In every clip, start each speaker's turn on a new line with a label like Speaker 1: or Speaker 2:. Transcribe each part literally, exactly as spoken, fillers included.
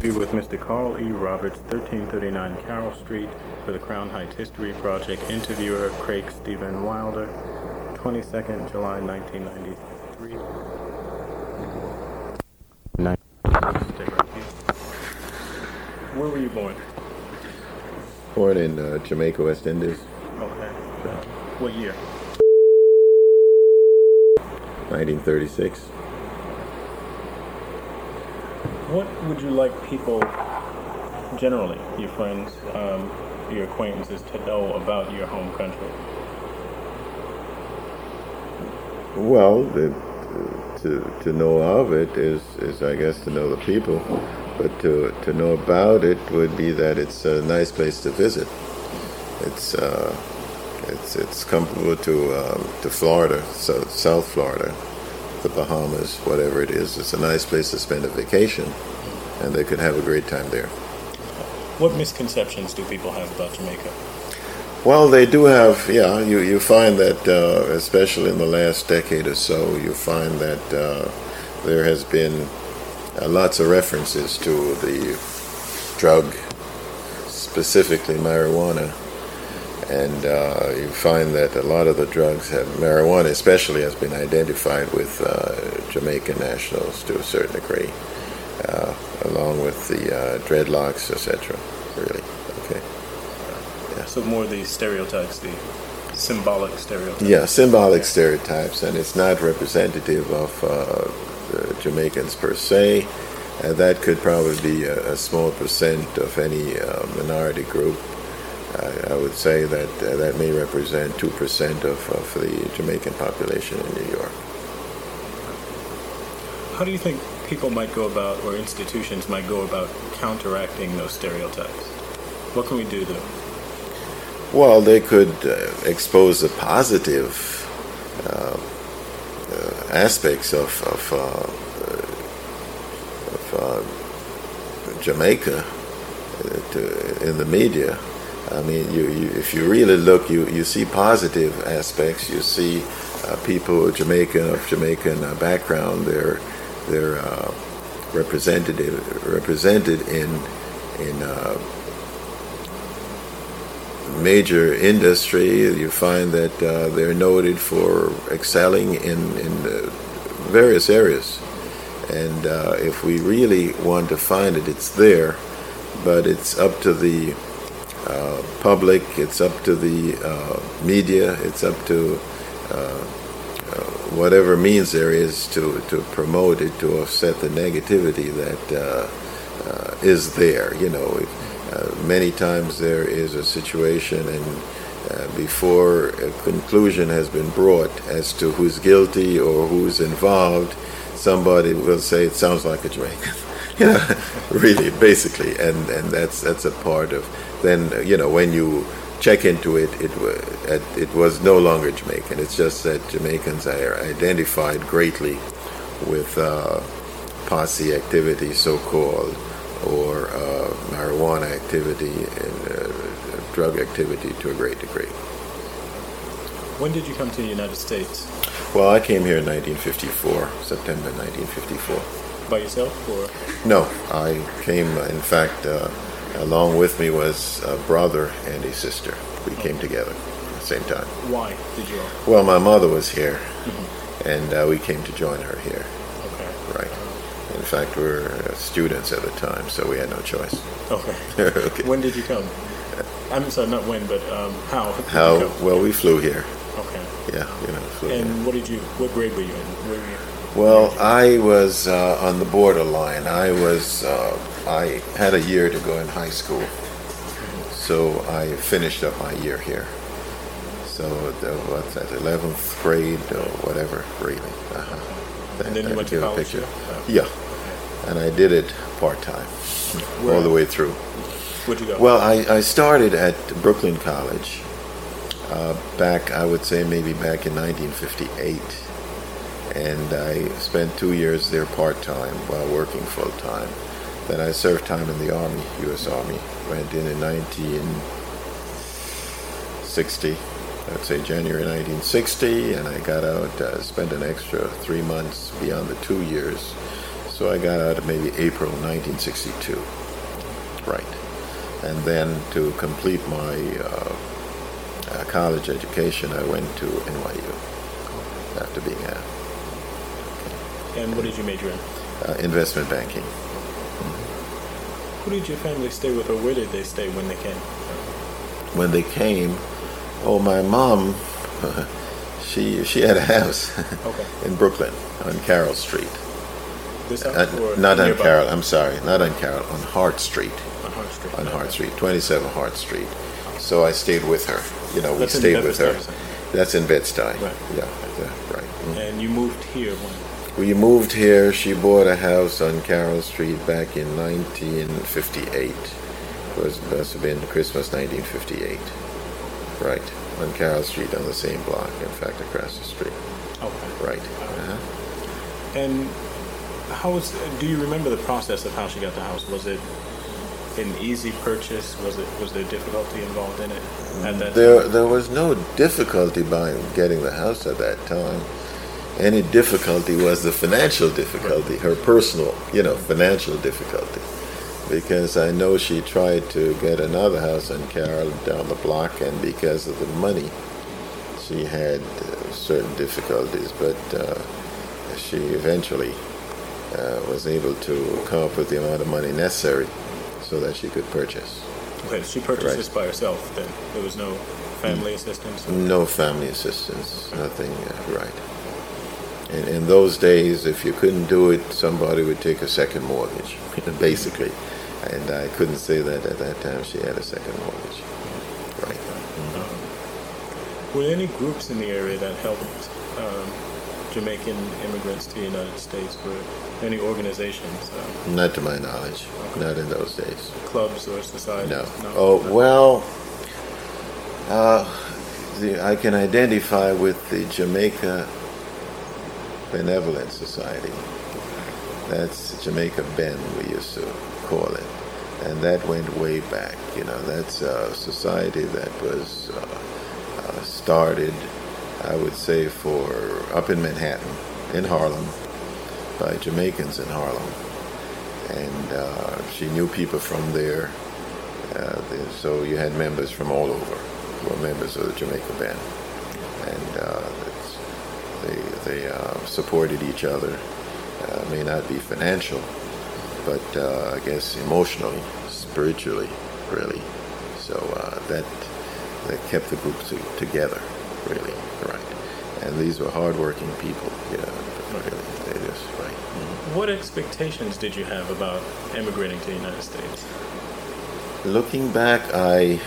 Speaker 1: With Mister Carl E. Roberts, thirteen thirty-nine Carroll Street, for the Crown Heights History Project. Interviewer Craig Stephen Wilder, twenty-second July nineteen ninety-three. Nine. Where were you born?
Speaker 2: Born in uh, Jamaica, West Indies.
Speaker 1: Okay. So, what year?
Speaker 2: nineteen thirty-six.
Speaker 1: What would you like people, generally, your friends, um, your acquaintances, to know about your home country?
Speaker 2: Well, the, to to know of it is, is, I guess, to know the people. But to to know about it would be that it's a nice place to visit. It's uh, it's it's comparable to um, to Florida, so South Florida, the Bahamas, whatever it is. It's a nice place to spend a vacation, and they could have a great time there.
Speaker 1: What misconceptions do people have about Jamaica?
Speaker 2: Well, they do have, yeah, you, you find that, uh, especially in the last decade or so, you find that uh, there has been uh, lots of references to the drug, specifically marijuana. And uh, you find that a lot of the drugs have, marijuana especially, has been identified with uh, Jamaican nationals to a certain degree, uh, along with the uh, dreadlocks, et cetera. Really, okay.
Speaker 1: Yeah. So more the stereotypes, the symbolic stereotypes.
Speaker 2: Yeah, symbolic stereotypes, and it's not representative of uh, the Jamaicans per se. Uh, that could probably be a, a small percent of any uh, minority group. I would say that uh, that may represent two percent of, of the Jamaican population in New York.
Speaker 1: How do you think people might go about, or institutions might go about, counteracting those stereotypes? What can we do to?
Speaker 2: Well, they could uh, expose the positive uh, uh, aspects of, of, uh, of uh, Jamaica uh, to, in the media. I mean, you, you, if you really look, you, you see positive aspects. You see uh, people Jamaican of Jamaican uh, background. They're they're uh, represented represented in in uh, major industry. You find that uh, they're noted for excelling in in uh, various areas. And uh, if we really want to find it, it's there. But it's up to the Uh, public, it's up to the uh, media, it's up to uh, uh, whatever means there is to, to promote it, to offset the negativity that uh, uh, is there. You know, uh, many times there is a situation, and uh, before a conclusion has been brought as to who's guilty or who's involved, somebody will say, it sounds like a Jamaican. You know, really, basically, and, and that's that's a part of. Then you know when you check into it, it it was no longer Jamaican. It's just that Jamaicans are identified greatly with uh, posse activity, so-called, or uh, marijuana activity and uh, drug activity to a great degree.
Speaker 1: When did you come to the United States?
Speaker 2: Well, I came here in nineteen fifty-four, September nineteen fifty-four.
Speaker 1: By yourself, or?
Speaker 2: No, I came, in fact, uh, along with me was a brother and a sister. We okay. came together at the same time.
Speaker 1: Why did you all?
Speaker 2: Well, my mother was here,
Speaker 1: mm-hmm.
Speaker 2: and uh, we came to join her here.
Speaker 1: Okay.
Speaker 2: Right. In fact, we were uh, students at the time, so we had no choice.
Speaker 1: Okay.
Speaker 2: Okay.
Speaker 1: When did you come? I'm sorry, not when, but um, how?
Speaker 2: How? Well, we flew here.
Speaker 1: Okay.
Speaker 2: Yeah, you know, flew
Speaker 1: And
Speaker 2: here.
Speaker 1: what did you, what grade were you in? Where were you?
Speaker 2: Well, I was uh, on the borderline. I was, uh, I had a year to go in high school, so I finished up my year here. So the, what's that, eleventh grade or whatever, really. Uh-huh. That,
Speaker 1: and then you went to college?
Speaker 2: Oh. Yeah, and I did it part-time, all the way through.
Speaker 1: Where'd you go?
Speaker 2: Well, I, I started at Brooklyn College uh, back, I would say maybe back in nineteen fifty-eight. And I spent two years there part-time while working full-time. Then I served time in the Army, U S Army. Went in in nineteen sixty, I'd say January nineteen sixty, and I got out, uh, spent an extra three months beyond the two years So I got out of maybe April nineteen sixty-two. Right. And then to complete my uh, uh, college education, I went to N Y U after being out.
Speaker 1: And what did you major in?
Speaker 2: Uh, investment banking.
Speaker 1: Who did your family stay with, or where did they stay when they came?
Speaker 2: When they came, oh, my mom, she she had a house
Speaker 1: Okay.
Speaker 2: in Brooklyn on Carroll Street.
Speaker 1: This house?
Speaker 2: Uh,
Speaker 1: or
Speaker 2: not on
Speaker 1: nearby?
Speaker 2: Carroll, I'm sorry, not on Carroll, on Hart Street.
Speaker 1: On Hart Street.
Speaker 2: On Hart
Speaker 1: Okay.
Speaker 2: Street, twenty-seven Hart Street. So I stayed with her. You know, we
Speaker 1: That's in
Speaker 2: stayed with her.
Speaker 1: Bed-Stuy,
Speaker 2: That's in Bed-Stuy.
Speaker 1: Right.
Speaker 2: Yeah, yeah, right. Mhm.
Speaker 1: And you moved here when?
Speaker 2: We moved here. She bought a house on Carroll Street back in nineteen fifty-eight. It was must have been Christmas nineteen fifty-eight. Right, on Carroll Street on the same block. In fact, across the street.
Speaker 1: Okay.
Speaker 2: Right. Uh-huh.
Speaker 1: And how was? Do you remember the process of how she got the house? Was it an easy purchase? Was it? Was there difficulty involved in it at that
Speaker 2: There,
Speaker 1: time?
Speaker 2: there was no difficulty buying getting the house at that time. Any difficulty was the financial difficulty, her personal, you know, financial difficulty. Because I know she tried to get another house on Carroll down the block, and because of the money, she had uh, certain difficulties. But uh, she eventually uh, was able to come up with the amount of money necessary so that she could purchase.
Speaker 1: Okay, she purchased
Speaker 2: Right.
Speaker 1: this by herself. Then there was no family assistance.
Speaker 2: No family assistance, nothing, uh, right. In, in those days, if you couldn't do it, somebody would take a second mortgage, basically. And I couldn't say that at that time she had a second mortgage. Right.
Speaker 1: Were there any groups in the area that helped um, Jamaican immigrants to the United States? Were there any organizations, um,
Speaker 2: Not to my knowledge, not in those days.
Speaker 1: clubs or societies?
Speaker 2: No. Oh, well, uh, the, I can identify with the Jamaica Benevolent Society. That's Jamaica Ben, we used to call it. And that went way back. You know, that's a society that was uh, uh, started, I would say, for up in Manhattan, in Harlem, by Jamaicans in Harlem. And uh, she knew people from there. Uh, there- so you had members from all over who were members of the Jamaica Band. And uh, it's, they, they uh, supported each other. Uh, may not be financial, but uh, I guess emotionally, spiritually, really. So uh, that that kept the group to, together, really, right. And these were hardworking people, you know, really. They just right.
Speaker 1: What expectations did you have about immigrating to the United States?
Speaker 2: Looking back, I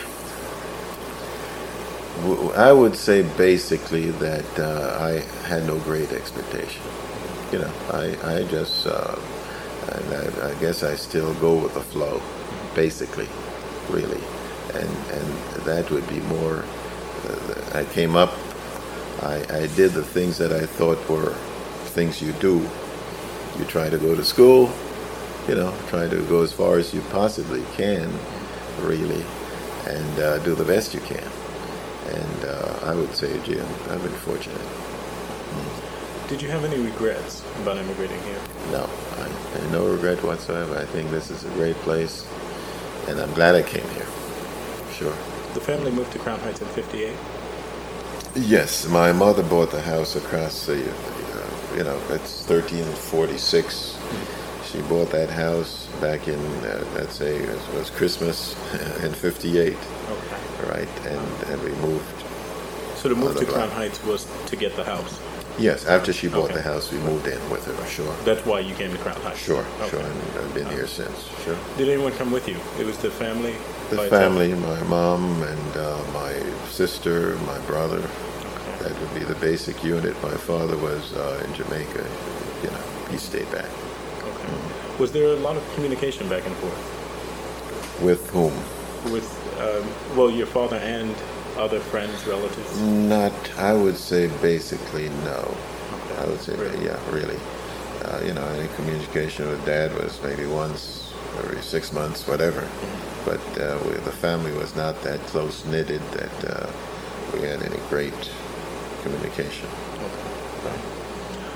Speaker 2: w- I would say basically that uh, I had no great expectation. You know, I I just uh, and I, I guess I still go with the flow, basically, really, and and that would be more. Uh, I came up, I I did the things that I thought were things you do. You try to go to school, you know, try to go as far as you possibly can, really, and uh, do the best you can. And uh, I would say, Jim, I've been fortunate.
Speaker 1: Did you have any regrets about immigrating here?
Speaker 2: No, I, I no regret whatsoever. I think this is a great place, and I'm glad I came here. Sure.
Speaker 1: The family moved to Crown Heights in fifty-eight.
Speaker 2: Yes, my mother bought the house across the, uh, you know, it's thirteen forty-six. She bought that house back in, uh, let's say, it was, was Christmas in fifty-eight,
Speaker 1: Okay.
Speaker 2: right? And, and we moved.
Speaker 1: So the move
Speaker 2: Other
Speaker 1: to
Speaker 2: block.
Speaker 1: Crown Heights was to get the house.
Speaker 2: Yes, after she bought
Speaker 1: Okay.
Speaker 2: the house, we moved in with her. Sure.
Speaker 1: That's why you came to Crown Heights.
Speaker 2: Sure,
Speaker 1: Okay.
Speaker 2: sure. And I've been here since. Sure.
Speaker 1: Did anyone come with you? It was the family.
Speaker 2: The
Speaker 1: by itself?
Speaker 2: family, my mom and uh, my sister, my brother.
Speaker 1: Okay.
Speaker 2: That would be the basic unit. My father was uh, in Jamaica. You know, he stayed back.
Speaker 1: Okay. Was there a lot of communication back and forth
Speaker 2: With whom?
Speaker 1: with, um, well, your father and other friends, relatives?
Speaker 2: Not, I would say basically no.
Speaker 1: Okay.
Speaker 2: I would say,
Speaker 1: Really?
Speaker 2: yeah, really. Uh, you know, any communication with Dad was maybe once every six months, whatever. But uh, we, the family was not that close knitted that uh, we had any great communication.
Speaker 1: Okay.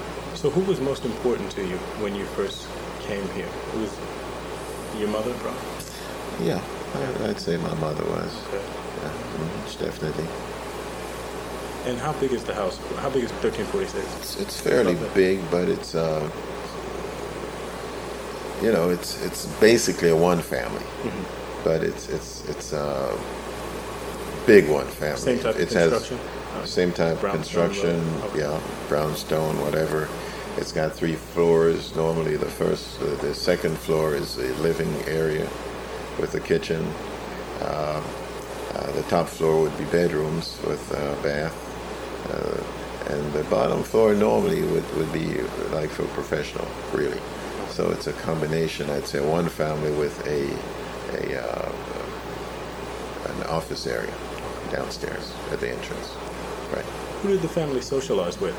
Speaker 1: So who was most important to you when you first came here? Who was your mother, bro?
Speaker 2: Yeah, I, I'd say my mother was.
Speaker 1: Okay.
Speaker 2: Yeah, mm, definitely.
Speaker 1: And how big is the house? How big is thirteen forty-six?
Speaker 2: It's, it's fairly
Speaker 1: Okay.
Speaker 2: big, but it's uh, you know, it's it's basically a one family,
Speaker 1: Mm-hmm.
Speaker 2: but it's it's it's a big one family.
Speaker 1: Same type of
Speaker 2: it
Speaker 1: construction?
Speaker 2: has same type of
Speaker 1: Brownstone,
Speaker 2: construction,
Speaker 1: okay.
Speaker 2: yeah, brownstone, whatever. It's got three floors. Normally, the first, uh, the second floor is a living area with a kitchen. Uh, uh, the top floor would be bedrooms with a bath. Uh, and the bottom floor normally would, would be like for professional, really. So it's a combination, I'd say, one family with a, a uh, an office area downstairs at the entrance. Right.
Speaker 1: Who did the family socialize with?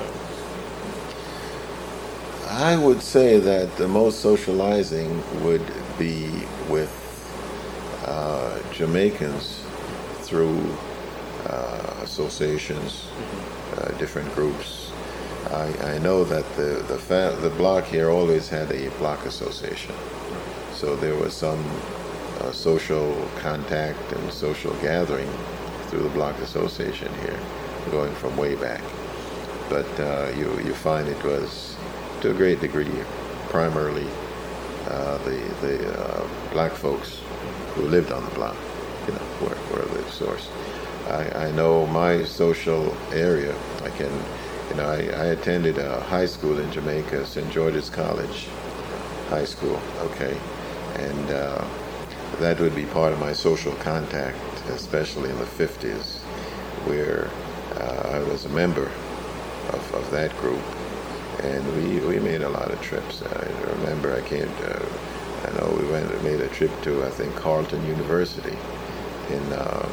Speaker 2: I would say that the most socializing would be with uh, Jamaicans through uh, associations, uh, different groups. I, I know that the the, fa- the block here always had a block association, so there was some uh, social contact and social gathering through the block association here, going from way back. But uh, you you find it was to a great degree primarily uh, the the uh, black folks who lived on the block, you know, were, were the source. I, I know my social area. I can, you know, I, I attended a high school in Jamaica, Saint George's College High School. Okay, and uh, that would be part of my social contact, especially in the fifties, where uh, I was a member of, of that group, and we, we made a lot of trips. I remember I came to, I know we went made a trip to, I think, Carleton University in uh,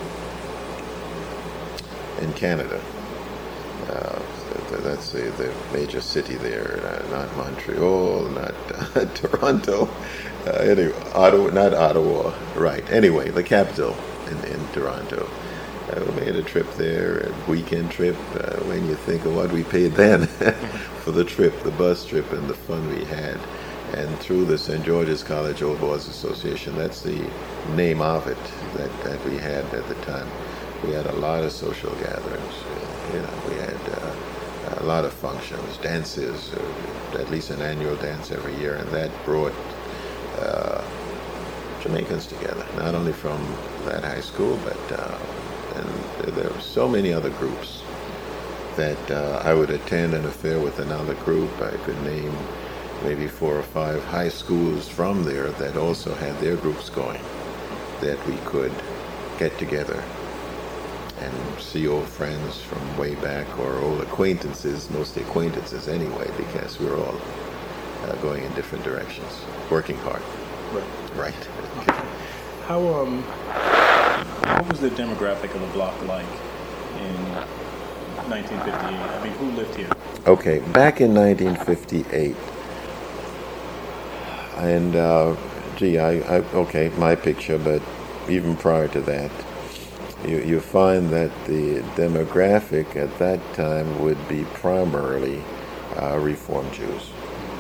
Speaker 2: in Canada. Uh, that's the, the major city there, uh, not Montreal, not uh, Toronto. Uh, anyway, Ottawa, not Ottawa, right. Anyway, the capital in, in Toronto. Uh, we made a trip there, a weekend trip. Uh, when you think of what we paid then for the trip, the bus trip, and the fun we had. And through the Saint George's College Old Boys Association, that's the name of it that, that we had at the time. We had a lot of social gatherings. You know, we had uh, a lot of functions, dances, uh, at least an annual dance every year, and that brought uh, Jamaicans together, not only from that high school, but uh, and there were so many other groups that uh, I would attend an affair with another group. I could name maybe four or five high schools from there that also had their groups going, that we could get together and see old friends from way back, or old acquaintances, mostly acquaintances anyway, because we were all uh, going in different directions, working hard.
Speaker 1: Right.
Speaker 2: Right.
Speaker 1: How um, what was the demographic of the block like in nineteen fifty-eight? I mean, who lived here?
Speaker 2: Okay, back in nineteen fifty-eight, and uh, gee, I, I okay, my picture, but even prior to that, you you find that the demographic at that time would be primarily uh, Reform Jews.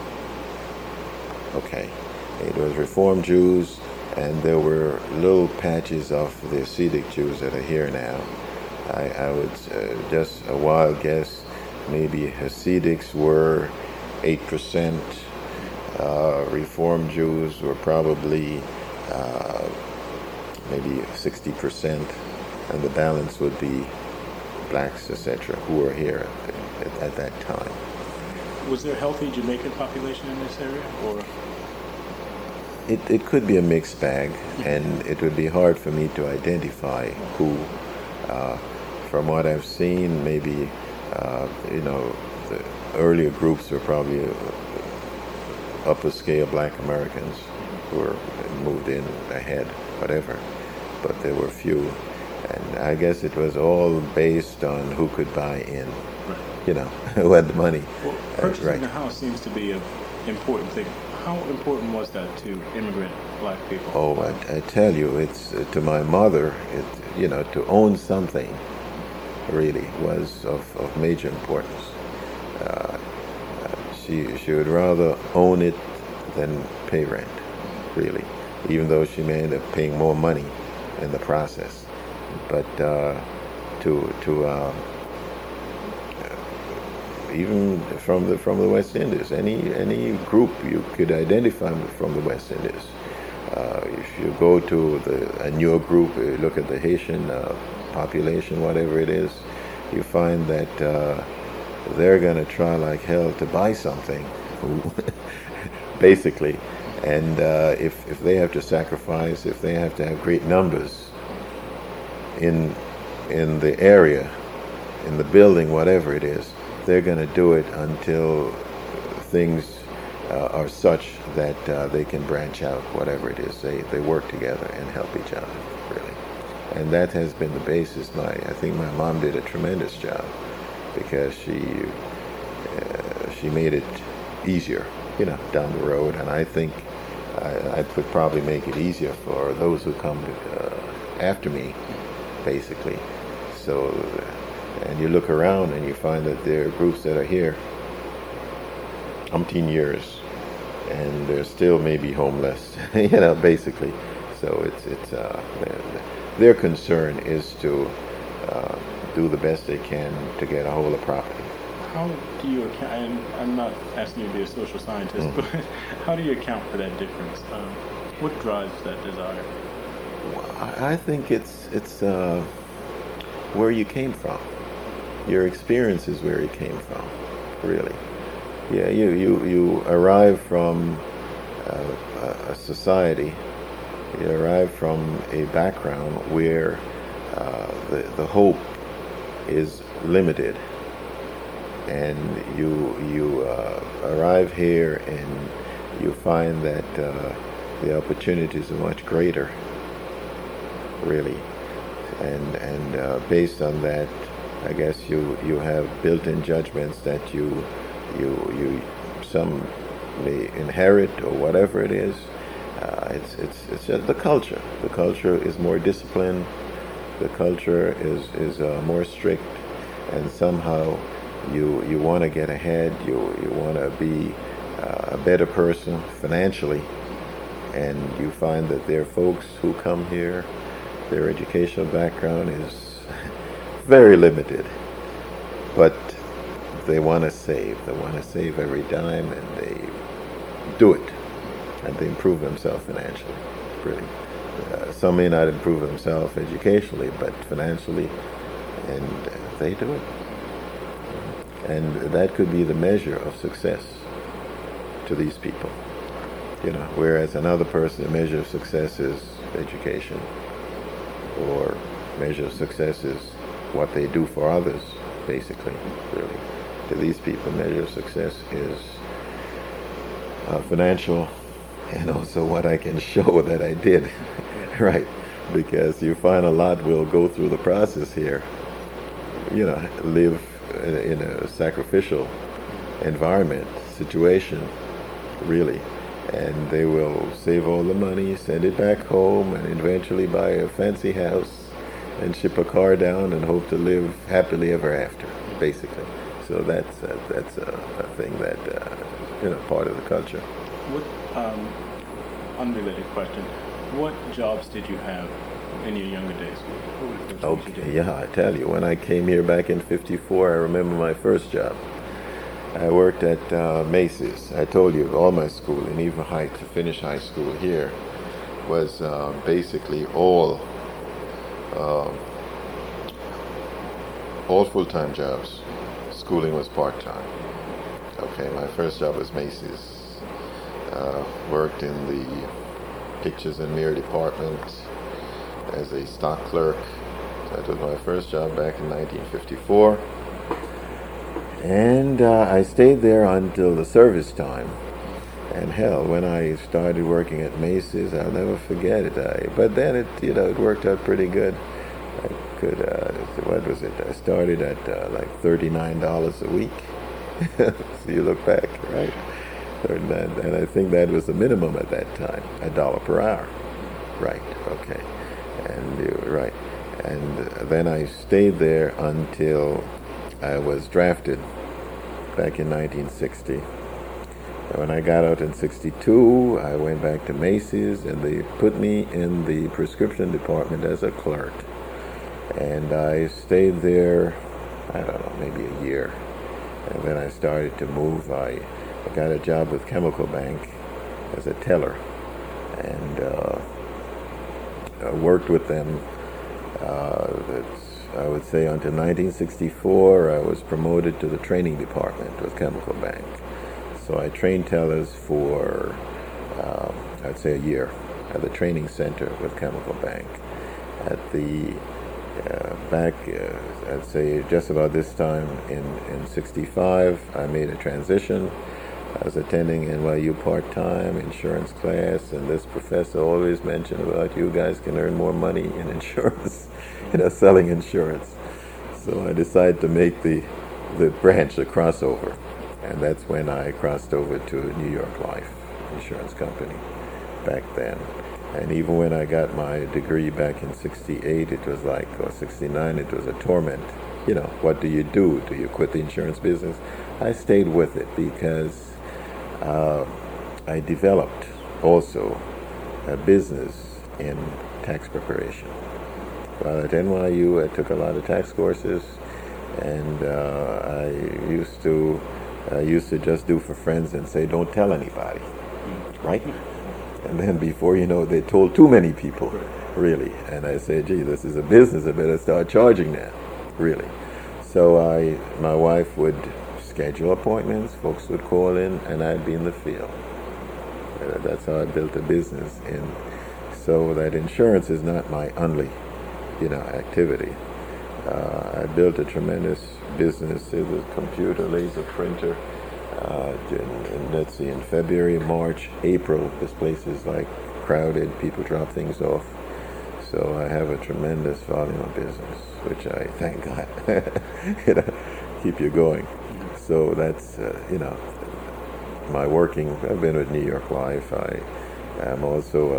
Speaker 2: Okay, it was Reform Jews, and there were little patches of the Hasidic Jews that are here now. I, I would uh, just a wild guess, maybe Hasidics were eight percent. Uh, Reform Jews were probably uh, maybe sixty percent, and the balance would be blacks, et cetera, who were here at, at, at that time.
Speaker 1: Was there a healthy Jamaican population in this area, or?
Speaker 2: It, it could be a mixed bag, and it would be hard for me to identify who. Uh, from what I've seen, maybe, uh, you know, the earlier groups were probably uh, upper scale black Americans who were moved in ahead, whatever. But there were few. And I guess it was all based on who could buy in,
Speaker 1: Right.
Speaker 2: you know, who had the money.
Speaker 1: Well,
Speaker 2: Uh,
Speaker 1: purchasing
Speaker 2: right.
Speaker 1: a house seems to be an important thing. How important was that to immigrant black people?
Speaker 2: Oh, I, I tell you, it's uh, to my mother, it, you know, to own something really was of, of major importance. Uh, she she would rather own it than pay rent, really, even though she may end up paying more money in the process. But uh, to to uh, even from the from the West Indies, any any group you could identify from the West Indies. Uh, if you go to the a newer group, you look at the Haitian uh, population, whatever it is, you find that uh, they're going to try like hell to buy something, basically. And uh, if if they have to sacrifice, if they have to have great numbers in in the area, in the building, whatever it is, they're going to do it until things uh, are such that uh, they can branch out, whatever it is. They they work together and help each other, really. And that has been the basis. My I think my mom did a tremendous job because she uh, she made it easier, you know, down the road. And I think I, I could probably make it easier for those who come uh, after me, basically. So, and you look around and you find that there are groups that are here umpteen years, and they're still maybe homeless, you know, basically. So it's it's uh, their concern is to uh, do the best they can to get a hold of property.
Speaker 1: How do you account? And I'm not asking you to be a social scientist, mm. but how do you account for that difference? Um, what drives that desire?
Speaker 2: Well, I think it's it's uh, where you came from. Your experience is where you came from, really. Yeah, you you, you arrive from uh, a society. You arrive from a background where uh, the the hope is limited. And you you uh, arrive here and you find that uh, the opportunities are much greater, really, and and uh, based on that, I guess you you have built-in judgments that you you you some may inherit or whatever it is. Uh, it's it's it's just the culture. The culture is more disciplined. The culture is is uh, more strict, and somehow. You you want to get ahead. You you want to be uh, a better person financially, and you find that there are folks who come here. Their educational background is very limited, but they want to save. They want to save every dime, and they do it, and they improve themselves financially. Really, uh, some may not improve themselves educationally, but financially, and uh, they do it. And that could be the measure of success to these people, you know. Whereas another person, the measure of success is education, or measure of success is what they do for others, basically, really. To these people, measure of success is uh, financial, and also what I can show that I did, right? Because you find a lot will go through the process here, you know, live in a sacrificial environment, situation, really, and they will save all the money, send it back home, and eventually buy a fancy house and ship a car down and hope to live happily ever after, basically. So that's uh, that's uh, a thing that uh, you know, part of the culture.
Speaker 1: What um, unrelated question? What jobs did you have in your younger days? What were the first things you
Speaker 2: Okay,
Speaker 1: did?
Speaker 2: yeah, I tell you, when I came here back in fifty-four, I remember my first job. I worked at uh, Macy's. I told you, all my schooling, even high, to finish high school here, was uh, basically all uh, all full-time jobs. Schooling was part-time. Okay, my first job was Macy's. Uh, worked in the pictures and mirror department as a stock clerk. That was my first job back in nineteen fifty-four. And uh, I stayed there until the service time. And hell, when I started working at Macy's, I'll never forget it. I, but then it, you know, it worked out pretty good. I could, uh, what was it? I started at uh, like thirty-nine dollars a week. So you look back, right? thirty-nine, and I think that was the minimum at that time, a dollar per hour. Right, okay. And you, right. And then I stayed there until I was drafted back in nineteen sixty When I got out in sixty-two, I went back to Macy's, and they put me in the prescription department as a clerk. And I stayed there, I don't know, maybe a year. And then I started to move. I, I got a job with Chemical Bank as a teller, and uh, I worked with them. Uh, that's, I would say until nineteen sixty-four, I was promoted to the training department with Chemical Bank. So I trained tellers for, uh, I'd say, a year at the training center with Chemical Bank. At the uh, back, uh, I'd say just about this time in, in sixty-five, I made a transition. I was attending N Y U part-time insurance class, and this professor always mentioned about you guys can earn more money in insurance, you know, selling insurance. So I decided to make the, the branch a crossover. And that's when I crossed over to New York Life Insurance Company back then. And even when I got my degree back in sixty-eight, it was like, or sixty-nine, it was a torment. You know, what do you do? Do you quit the insurance business? I stayed with it because uh, I developed also a business in tax preparation. While at N Y U, I took a lot of tax courses, and uh, I used to I used to just do for friends and say, don't tell anybody, right? And then before you know, they told too many people, really. And I said, gee, this is a business, I better start charging now, really. So I, my wife would schedule appointments, folks would call in, and I'd be in the field. Uh, that's how I built a business. And so that insurance is not my only, you know, activity. Uh, I built a tremendous business. It was a computer laser printer. Uh, in, in, let's see, in February, March, April, this place is like crowded. People drop things off. So I have a tremendous volume of business, which I thank God, you know, keep you going. So that's, uh, you know, my working. I've been with New York Life. I am also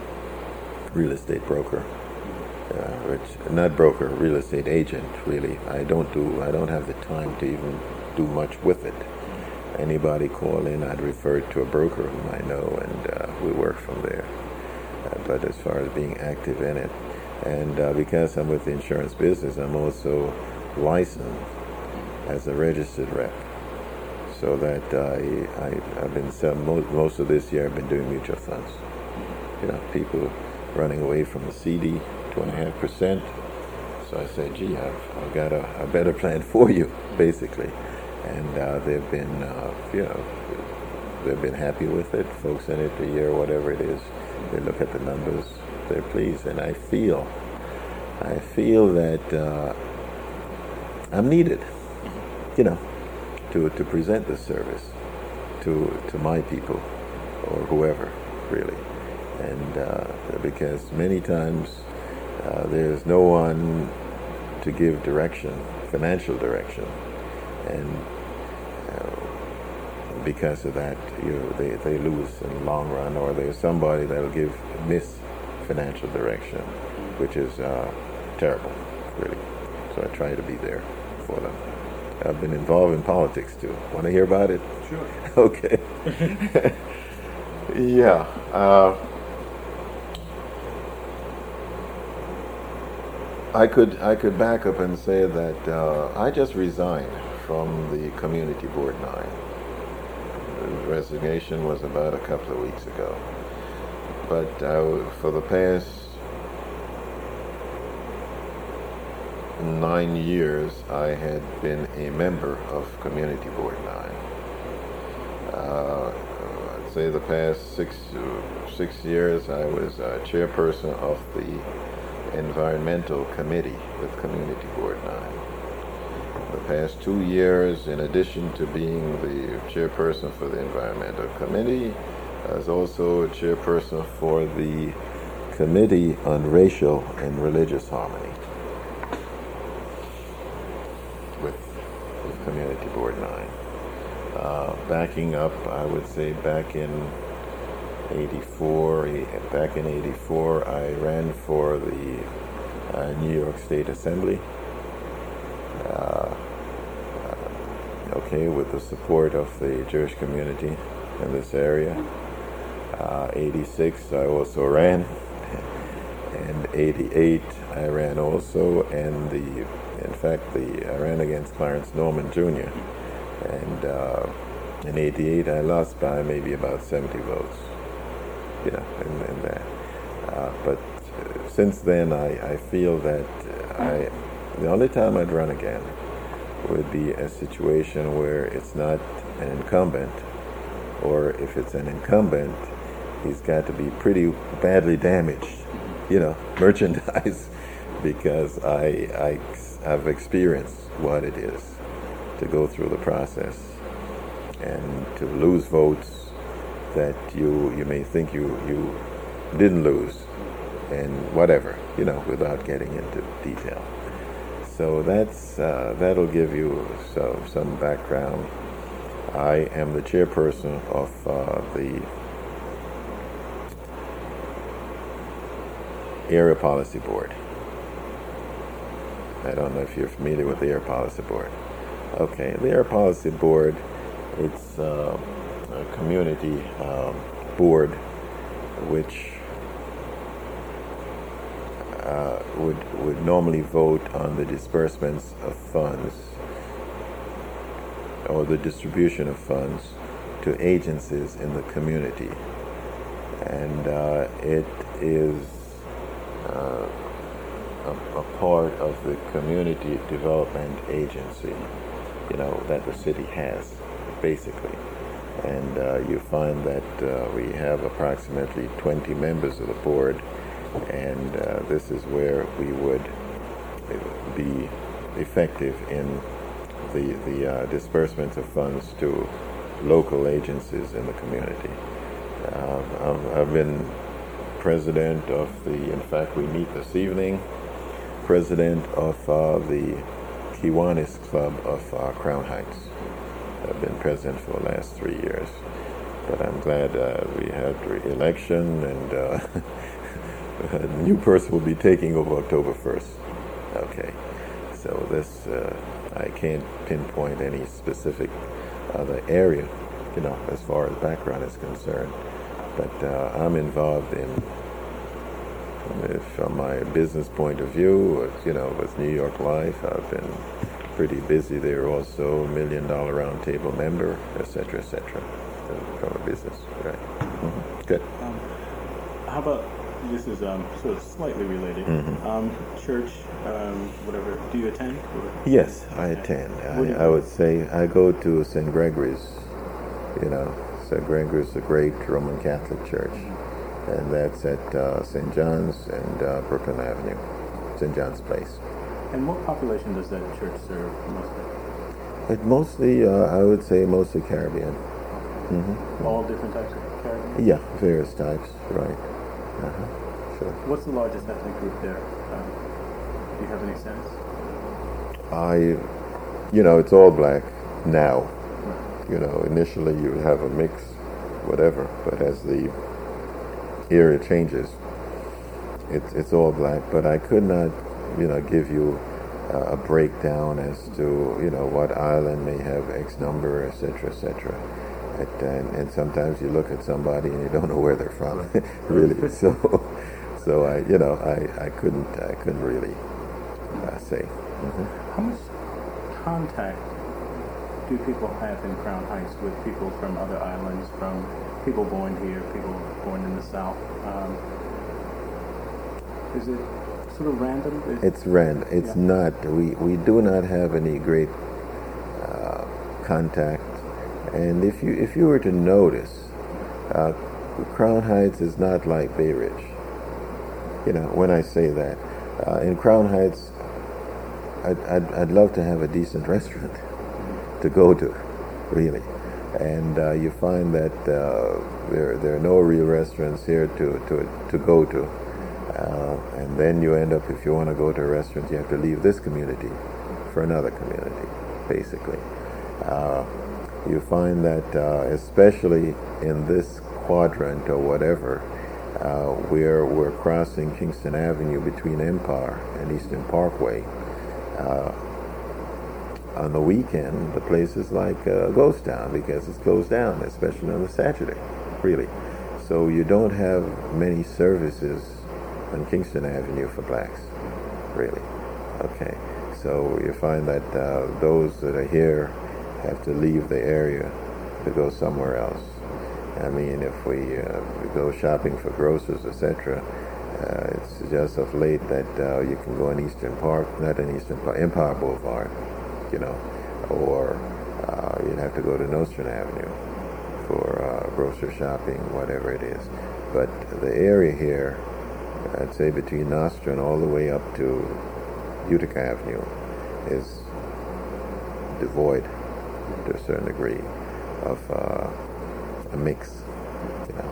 Speaker 2: a real estate broker. Uh, which not broker, real estate agent. Really, I don't do. I don't have the time to even do much with it. Anybody call in, I'd refer to a broker whom I know, and uh, we work from there. Uh, but as far as being active in it, and uh, because I'm with the insurance business, I'm also licensed as a registered rep. So that I, I I've been some, most, most of this year I've been doing mutual funds. You know, people running away from the C D. Two and a half percent. So I said, gee, I've, I've got a, a better plan for you, basically. And uh, they've been, uh, you know, they've been happy with it. Folks in it a year, whatever it is, they look at the numbers, they're pleased. And I feel, I feel that uh, I'm needed, you know, to to present this service to to my people or whoever, really. And uh, because many times. Uh, there's no one to give direction, financial direction, and uh, because of that, you know, they, they lose in the long run, or there's somebody that'll give miss financial direction, which is uh, terrible, really. So I try to be there for them. I've been involved in politics too. Want to hear about it?
Speaker 1: Sure.
Speaker 2: Okay. Yeah. Uh, I could I could back up and say that uh, I just resigned from the Community Board nine. The resignation was about a couple of weeks ago. But uh, for the past nine years, I had been a member of Community Board nine. Uh, I'd say the past six six years, I was uh, chairperson of the Environmental Committee with Community Board nine. The past two years, in addition to being the chairperson for the Environmental Committee, I was also a chairperson for the Committee on Racial and Religious Harmony with, with Community Board nine. Uh, backing up, I would say back in eighty-four, back in eighty-four, I ran for the uh, New York State Assembly. Uh, uh, okay, with the support of the Jewish community. in this area. Uh, eighty-six, I also ran, and eighty-eight, I ran also, and the, in fact, the I ran against Clarence Norman Junior, and uh, in eighty-eight, I lost by maybe about seventy votes, you know, in, in that. Uh, but uh, since then, I, I feel that I, the only time I'd run again would be a situation where it's not an incumbent, or if it's an incumbent, he's got to be pretty badly damaged, you know, merchandise, because I, I, I've experienced what it is to go through the process and to lose votes that you, you may think you, you didn't lose, and whatever, you know, without getting into detail. So that's uh, that'll give you some, some background. I am the chairperson of uh, the Area Policy Board. I don't know if you're familiar with the Area Policy Board. Okay, the Area Policy Board, it's uh, a community um, board which Uh, would would normally vote on the disbursements of funds or the distribution of funds to agencies in the community, and uh, it is uh, a, a part of the community development agency, you know, that the city has, basically. And uh, you find that uh, we have approximately twenty members of the board. And uh, this is where we would be effective in the, the uh, disbursements of funds to local agencies in the community. Uh, I've, I've been president of the, in fact, we meet this evening, president of uh, the Kiwanis Club of uh, Crown Heights. I've been president for the last three years. But I'm glad uh, we had re-election, and uh, a new person will be taking over October first. Okay, so this, uh, I can't pinpoint any specific other area, you know, as far as background is concerned. But uh, I'm involved in, from my business point of view, you know, with New York Life, I've been pretty busy there also, million dollar round table member, et cetera, et cetera, from a business, right? Mm-hmm. Good.
Speaker 1: Um, how about, this is um, sort of slightly related.
Speaker 2: Mm-hmm.
Speaker 1: Um, church, um, whatever. Do you attend? Or?
Speaker 2: Yes, I attend. I, I would say I go to Saint Gregory's. You know, Saint Gregory's, the great Roman Catholic Church, mm-hmm. and that's at uh, Saint John's and uh, Brooklyn Avenue, Saint John's Place.
Speaker 1: And what population does that church serve mostly?
Speaker 2: It mostly, uh, I would say, mostly Caribbean.
Speaker 1: Mm-hmm. All different types of Caribbean?
Speaker 2: Yeah, various types, right. Uh-huh. Sure.
Speaker 1: What's the largest ethnic group there? Um, do you have any sense?
Speaker 2: I, you know, it's all black now. Right. You know, initially you would have a mix, whatever, but as the area changes, it's it's all black. But I could not, you know, give you uh, a breakdown as to, you know, what island may have X number, et cetera, et cetera. And, and sometimes you look at somebody and you don't know where they're from, really. So, so I, you know, I, I couldn't, I couldn't really uh, say. Mm-hmm.
Speaker 1: How much contact do people have in Crown Heights with people from other islands, from people born here, people born in the South? Um, is it sort of random? Is
Speaker 2: it's random. It's yeah. not. We we do not have any great uh, contact. And if you if you were to notice, uh, Crown Heights is not like Bay Ridge. You know, when I say that, uh, in Crown Heights, I'd, I'd I'd love to have a decent restaurant to go to, really. And uh, you find that uh, there there are no real restaurants here to to to go to, uh, and then you end up, if you want to go to a restaurant, you have to leave this community for another community, basically. Uh, You find that, uh, especially in this quadrant or whatever, uh, where we're crossing Kingston Avenue between Empire and Eastern Parkway, uh, on the weekend, the place is like a ghost town because it's closed down, especially on a Saturday, really. So you don't have many services on Kingston Avenue for blacks, really. Okay, so you find that uh, those that are here have to leave the area to go somewhere else. I mean, if we, uh, we go shopping for groceries, et cetera, uh, it's just of late that uh, you can go in Eastern Park, not in Eastern Park, Empire Boulevard, you know, or uh, you'd have to go to Nostrand Avenue for uh, grocery shopping, whatever it is. But the area here, I'd say between Nostrand all the way up to Utica Avenue, is devoid to a certain degree of uh, a mix, you know.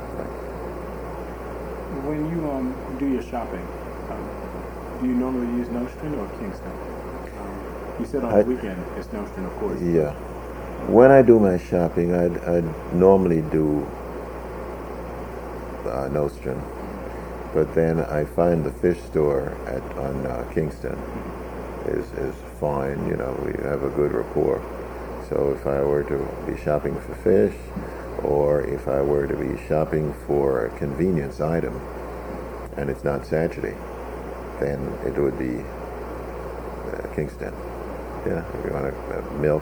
Speaker 1: When you um, do your shopping, um, do you normally use Nostrand or Kingston? Um, you said on
Speaker 2: I,
Speaker 1: the weekend it's Nostrand, of course.
Speaker 2: Yeah. When I do my shopping, I'd, I'd normally do uh, Nostrand, but then I find the fish store at on uh, Kingston is is fine. You know, we have a good rapport. So if I were to be shopping for fish, or if I were to be shopping for a convenience item, and it's not Saturday, then it would be uh, Kingston. Yeah, if you want a, a milk,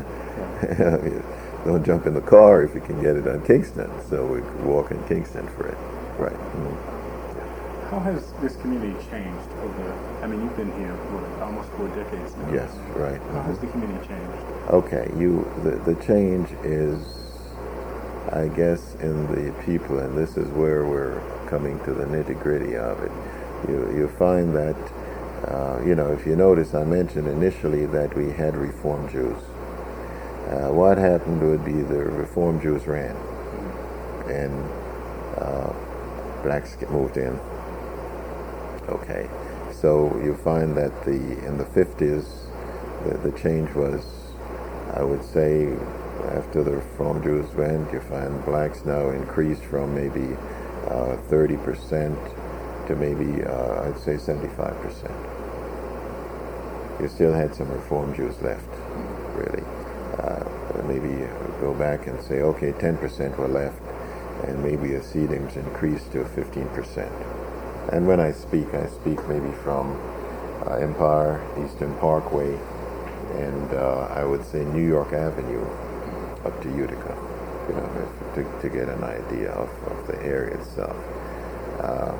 Speaker 2: don't jump in the car if you can get it on Kingston. So we could walk in Kingston for it, right? Mm-hmm.
Speaker 1: How has this community changed over? I mean, you've been here for almost four decades now.
Speaker 2: Yes, right.
Speaker 1: How has the community changed?
Speaker 2: Okay, you the the change is, I guess, in the people, and this is where we're coming to the nitty gritty of it. You you find that, uh, you know, if you notice, I mentioned initially that we had Reform Jews. Uh, what happened would be the Reform Jews ran, and uh, blacks get moved in. Okay, so you find that the in the fifties, the, the change was, I would say, after the Reform Jews went, you find blacks now increased from maybe uh, thirty percent to maybe, uh, I'd say, seventy-five percent. You still had some Reform Jews left, really. Uh, maybe go back and say, okay, ten percent were left, and maybe the Hasidims increased to fifteen percent. And when I speak, I speak maybe from uh, Empire, Eastern Parkway, and uh, I would say New York Avenue up to Utica, you know, if, to, to get an idea of, of the area itself. Uh,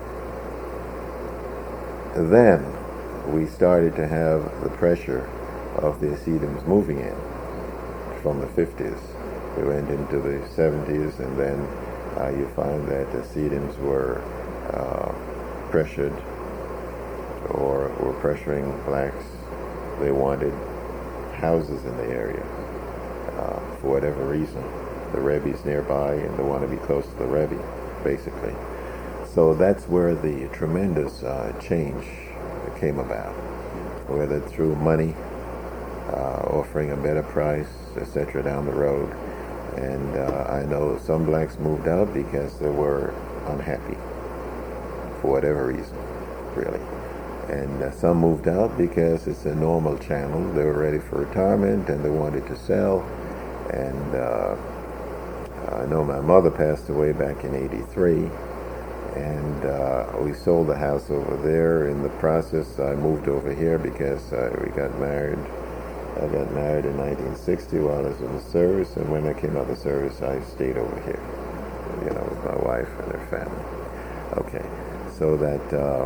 Speaker 2: then we started to have the pressure of the Hasidims moving in from the fifties. We went into the seventies, and then uh, you find that the Hasidims were uh, pressured or were pressuring blacks. They wanted houses in the area uh, for whatever reason. The Rebbe's nearby, and they want to be close to the Rebbe, basically. So that's where the tremendous uh, change came about, whether through money, uh, offering a better price, et cetera, down the road. And uh, I know some blacks moved out because they were unhappy, for whatever reason, really. And uh, some moved out because it's a normal channel. They were ready for retirement and they wanted to sell. And uh, I know my mother passed away back in eighty-three, and uh, we sold the house over there. In the process, I moved over here because uh, we got married. I got married in nineteen sixty while I was in the service, and when I came out of the service, I stayed over here, you know, with my wife and her family. Okay, so that uh,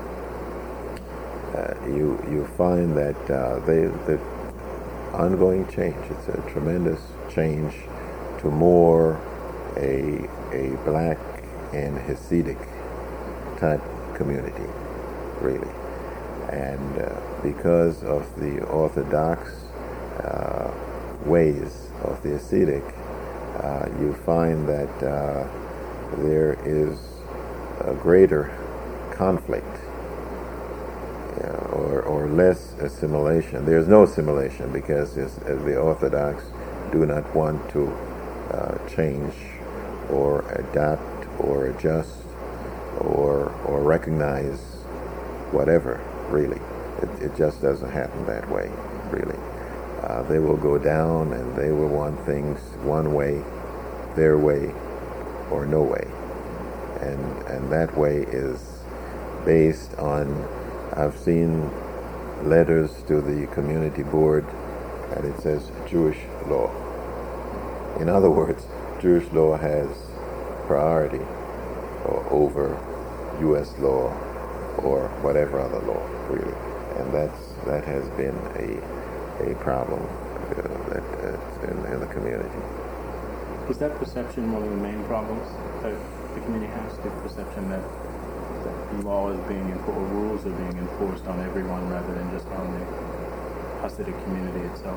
Speaker 2: uh, you you find that uh, they the ongoing change. It's a tremendous change to more a a black and Hasidic type community, really. And uh, because of the orthodox uh, ways of the Hasidic, uh, you find that uh, there is a greater conflict, uh, or, or less assimilation. There's no assimilation because it's, uh, the Orthodox do not want to uh, change or adapt or adjust or or recognize whatever. Really, it, it just doesn't happen that way, really. Uh, they will go down and they will want things one way, their way, or no way. And, and that way is based on, I've seen letters to the community board and it says Jewish law. In other words, Jewish law has priority over U S law or whatever other law, really. And that's that has been a a problem uh, that, uh, in, in the community.
Speaker 1: Is that perception one of the main problems that the community has? The perception that, that law is being enforced, or rules are being enforced on everyone rather than just on the Hasidic community itself?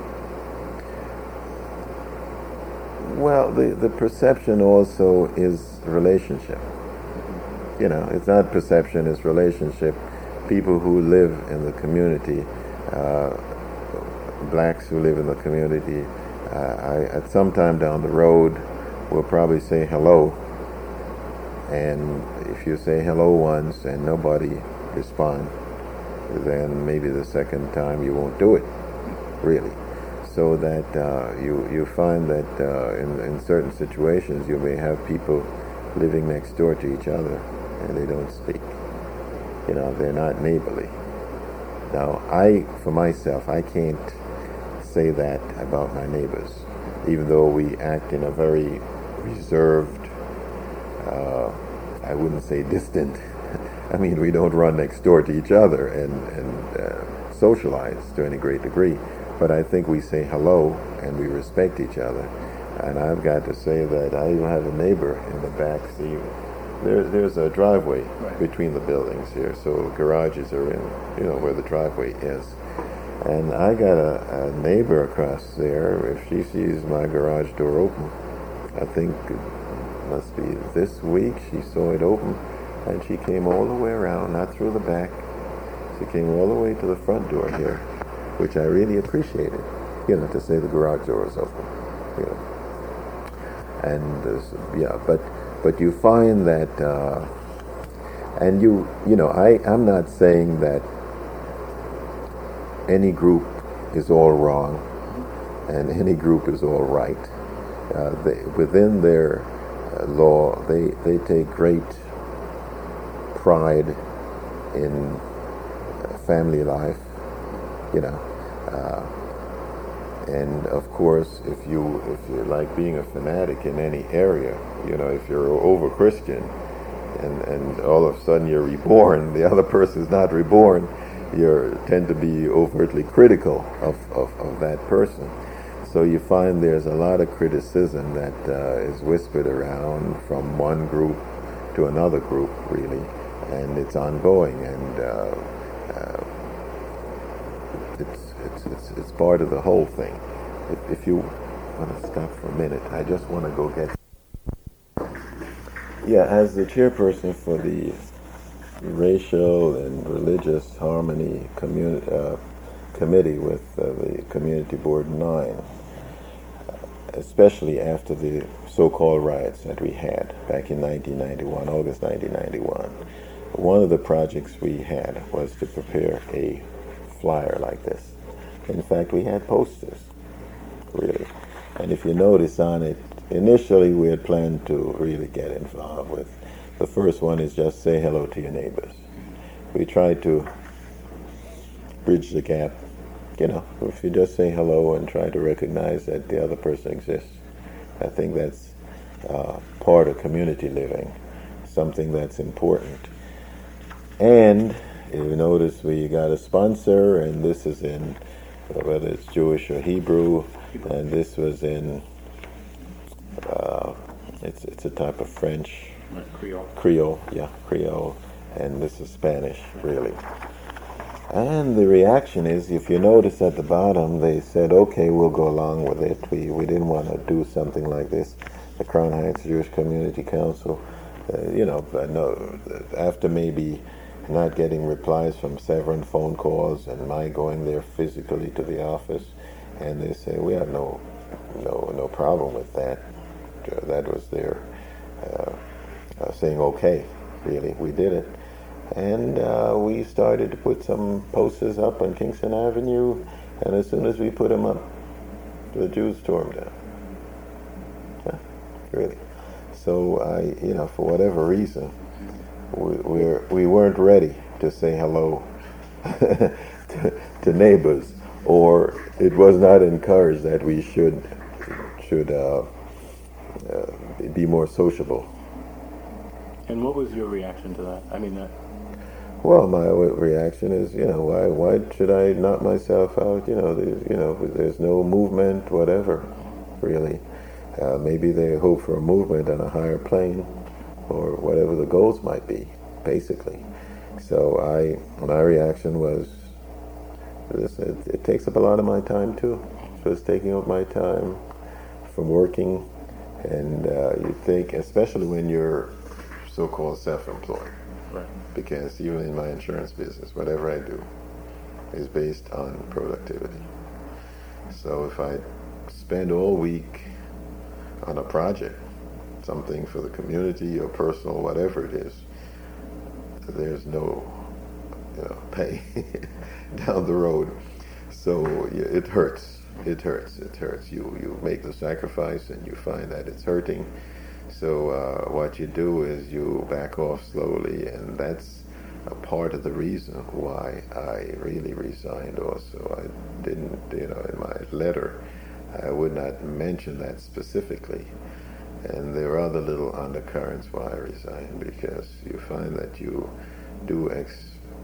Speaker 2: Well, the, the perception also is relationship. You know, it's not perception, it's relationship. People who live in the community, uh, blacks who live in the community, uh, I, at some time down the road will probably say hello. And if you say hello once and nobody responds, then maybe the second time you won't do it, really. So that uh, you you find that uh, in, in certain situations you may have people living next door to each other and they don't speak. You know, they're not neighborly. Now, I, for myself, I can't say that about my neighbors, even though we act in a very reserved, uh, I wouldn't say distant. I mean, we don't run next door to each other and, and uh, socialize to any great degree. But I think we say hello and we respect each other. And I've got to say that I even have a neighbor in the back. See, there, there's a driveway right between the buildings here, so garages are in, you know, where the driveway is. And I got a, a neighbor across there. If she sees my garage door open, I think it must be this week she saw it open, and she came all the way around, not through the back. She came all the way to the front door here, which I really appreciated, you know, to say the garage door is open, you know. And uh, yeah, but but you find that, uh, and you you know, I I'm not saying that any group is all wrong and any group is all right. Uh, they, within their uh, law, they they take great pride in uh, family life. You know, uh, and of course, if you if you like being a fanatic in any area, you know, if you're over Christian, and and all of a sudden you're reborn, the other person is not reborn, you tend to be overtly critical of, of, of that person. So you find there's a lot of criticism that uh, is whispered around from one group to another group, really, and it's ongoing and. Uh, uh, It's, it's it's it's part of the whole thing. If, if you want to stop for a minute, I just want to go get. Yeah, as the chairperson for the Racial and Religious Harmony Communi- uh, Committee with uh, the Community Board nine, especially after the so-called riots that we had back in nineteen ninety-one, August nineteen ninety-one, one of the projects we had was to prepare a flyer like this. In fact, we had posters, really. And if you notice on it, initially we had planned to really get involved with. The first one is just say hello to your neighbors. We tried to bridge the gap. You know, if you just say hello and try to recognize that the other person exists, I think that's uh, part of community living, something that's important. And you notice we got a sponsor, and this is in, whether it's Jewish or Hebrew, and this was in, uh, it's it's a type of French.
Speaker 1: Like Creole.
Speaker 2: Creole, yeah, Creole, and this is Spanish, really. And the reaction is, if you notice at the bottom, they said, okay, we'll go along with it. We we didn't want to do something like this. The Crown Heights Jewish Community Council, uh, you know, no, after maybe not getting replies from several phone calls and my going there physically to the office, and they say we have no no no problem with that. Uh, that was their uh, uh, saying okay, really, we did it. And uh, we started to put some posters up on Kingston Avenue, And as soon as we put them up, the Jews tore them down. Yeah, really. So I, you know, for whatever reason, we we're, we weren't ready to say hello to, to neighbors, or it was not encouraged that we should should uh, uh, be more sociable.
Speaker 1: And what was your reaction to that? I mean, that.
Speaker 2: Well, my reaction is, you know, why why should I knock myself out? You know, there's, you know, there's no movement, whatever, really. Uh, maybe they hope for a movement on a higher plane, or whatever the goals might be, basically. So I, my reaction was, this, it, it takes up a lot of my time too. So it's taking up my time from working, and uh, you think, especially when you're so-called self-employed.
Speaker 1: Right.
Speaker 2: Because even in my insurance business, whatever I do is based on productivity. So if I spend all week on a project, something for the community or personal, whatever it is, there's no, you know, pay down the road. So it hurts. It hurts. It hurts. You you make the sacrifice and you find that it's hurting. So uh, what you do is you back off slowly, and that's a part of the reason why I really resigned also. I didn't, you know, in my letter, I would not mention that specifically. And there are other little undercurrents why I resigned, because you find that you do X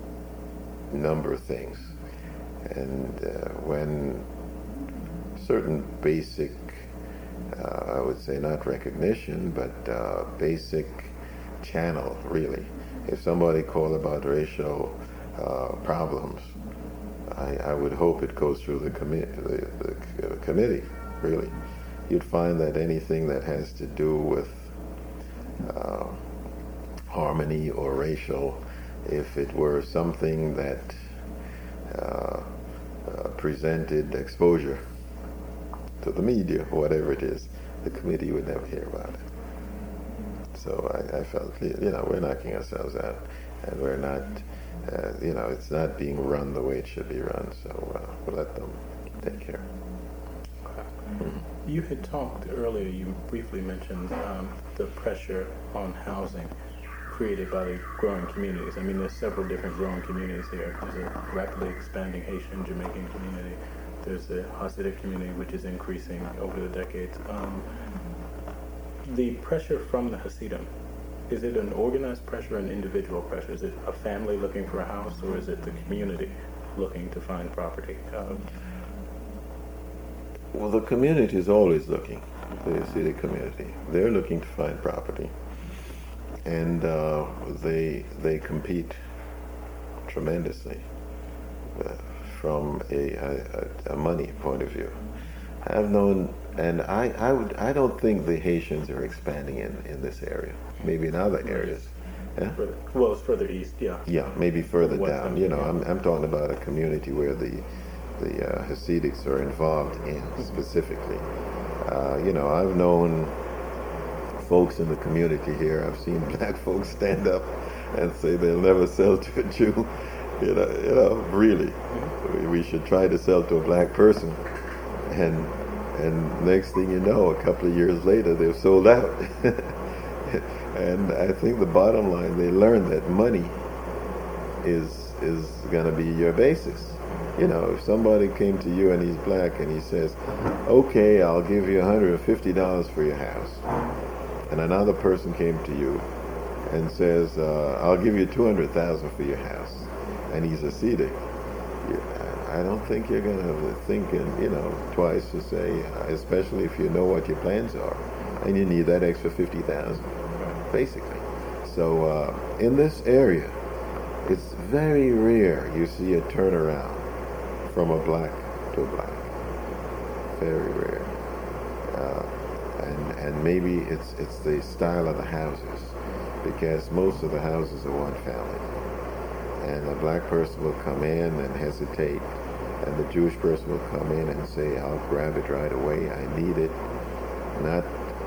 Speaker 2: number of things. And uh, when certain basic Uh, I would say not recognition, but uh, basic channel, really. If somebody called about racial uh, problems, I, I would hope it goes through the, commi- the, the uh, committee, really. You'd find that anything that has to do with uh, harmony or racial, if it were something that uh, uh, presented exposure to the media, or whatever it is, the committee would never hear about it. So I, I felt, you know, we're knocking ourselves out, and we're not, uh, you know, it's not being run the way it should be run, so uh, we'll let them take care.
Speaker 1: Okay. Mm-hmm. You had talked earlier, you briefly mentioned um, the pressure on housing created by the growing communities. I mean, there's several different growing communities here. There's a rapidly expanding Haitian Jamaican community. There's the Hasidic community, which is increasing over the decades. Um, the pressure from the Hasidim, is it an organized pressure, an individual pressure? Is it a family looking for a house, or is it the community looking to find property? Uh,
Speaker 2: well, the community is always looking, the Hasidic community. They're looking to find property, and uh, they they compete tremendously. Uh, from a, a, a money point of view. I've known, and I, I, would, I don't think the Haitians are expanding in, in this area, maybe in other areas. Yeah?
Speaker 1: further, well, it's further east, yeah.
Speaker 2: Yeah, maybe further
Speaker 1: West
Speaker 2: down.
Speaker 1: end,
Speaker 2: You know,
Speaker 1: yeah.
Speaker 2: I'm, I'm talking about a community where the, the uh, Hasidics are involved in specifically. Uh, you know, I've known folks in the community here, I've seen black folks stand up and say they'll never sell to a Jew. You know, you know, really, we should try to sell to a black person, and and next thing you know, a couple of years later, they've sold out. And I think the bottom line, they learned that money is is going to be your basis. You know, if somebody came to you and he's black and he says, "Okay, I'll give you one hundred fifty dollars for your house," and another person came to you and says, uh, "I'll give you two hundred thousand dollars for your house," and he's a Hasidic, I don't think you're going to think, you know, twice to say, especially if you know what your plans are, and you need that extra fifty thousand dollars, basically. So uh, in this area, it's very rare you see a turnaround from a black to a black. Very rare. Uh, and and maybe it's it's the style of the houses, because most of the houses are one family. And a black person will come in and hesitate, and the Jewish person will come in and say, "I'll grab it right away. I need it." Not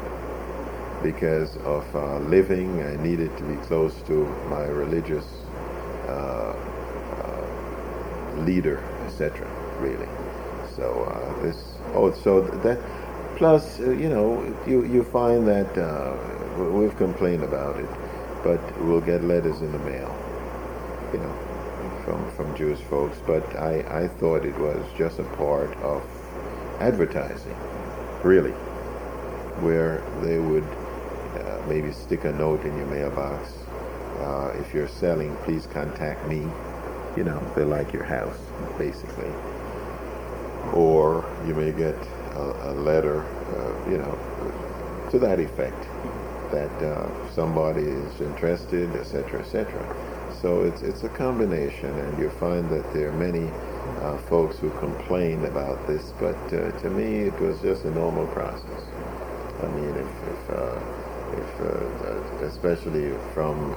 Speaker 2: because of uh, living. I need it to be close to my religious uh, uh, leader, et cetera. Really, So uh, this, oh, so that, plus, uh, you know, you, you find that uh, we've complained about it, but we'll get letters in the mail, you know, from, from Jewish folks. But I, I thought it was just a part of advertising, really, where they would uh, maybe stick a note in your mailbox. Uh, if you're selling, please contact me. You know, they like your house, basically. Or you may get a, a letter, uh, you know, to that effect, that uh, somebody is interested, et cetera, et cetera. So it's it's a combination, and you find that there are many uh, folks who complain about this, but uh, to me it was just a normal process. I mean, if, if, uh, if uh, especially from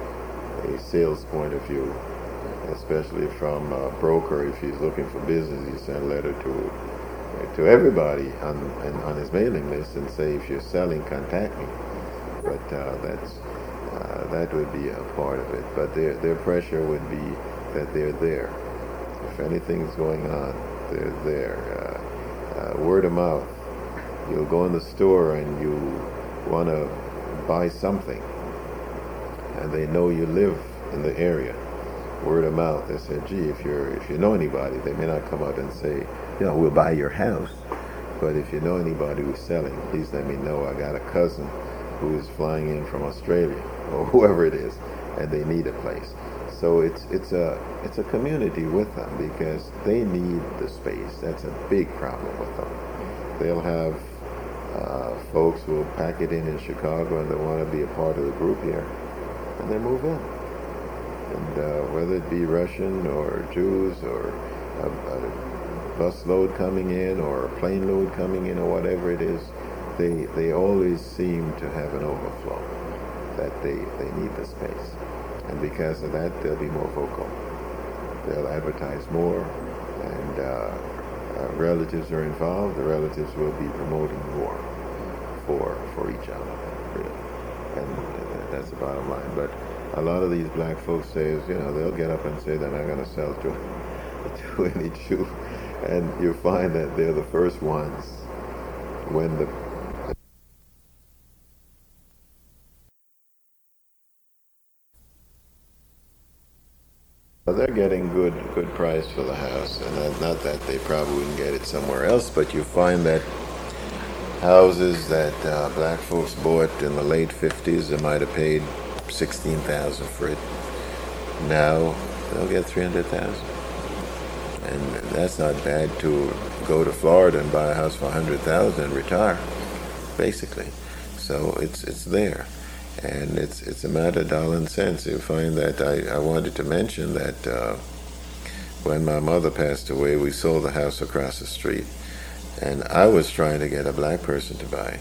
Speaker 2: a, a sales point of view, especially from a broker, if he's looking for business, you send a letter to to everybody on on his mailing list and say, if you're selling, contact me. But uh, that's uh, that would be a part of it. But their their pressure would be that they're there. If anything's going on, they're there. Uh, uh, word of mouth. You'll go in the store and you want to buy something, and they know you live in the area. Word of mouth. They said, gee, if you're if you know anybody, they may not come out and say, you know, we'll buy your house. But if you know anybody who's selling, please let me know. I got a cousin who is flying in from Australia or whoever it is, and they need a place. So it's it's a it's a community with them because they need the space. That's a big problem with them. They'll have uh, folks who will pack it in in Chicago and they want to be a part of the group here, and they move in. And uh, whether it be Russian or Jews or a, a bus load coming in or a plane load coming in or whatever it is, they they always seem to have an overflow, that they, they need the space. And because of that, they'll be more vocal. They'll advertise more, and uh, uh, relatives are involved. The relatives will be promoting more for for each other, really. And that's the bottom line. But a lot of these black folks say, is, you know, they'll get up and say they're not going to sell to, to any Jew. And you find that they're the first ones when the they're getting good good price for the house. And not, not that they probably wouldn't get it somewhere else, but you find that houses that uh, black folks bought in the late fifties, they might have paid sixteen thousand dollars for it. Now they'll get three hundred thousand dollars. And that's not bad to go to Florida and buy a house for one hundred thousand dollars and retire, basically. So it's it's there. And it's it's a matter of dollar and cents. You find that I, I wanted to mention that uh, when my mother passed away, we sold the house across the street. And I was trying to get a black person to buy.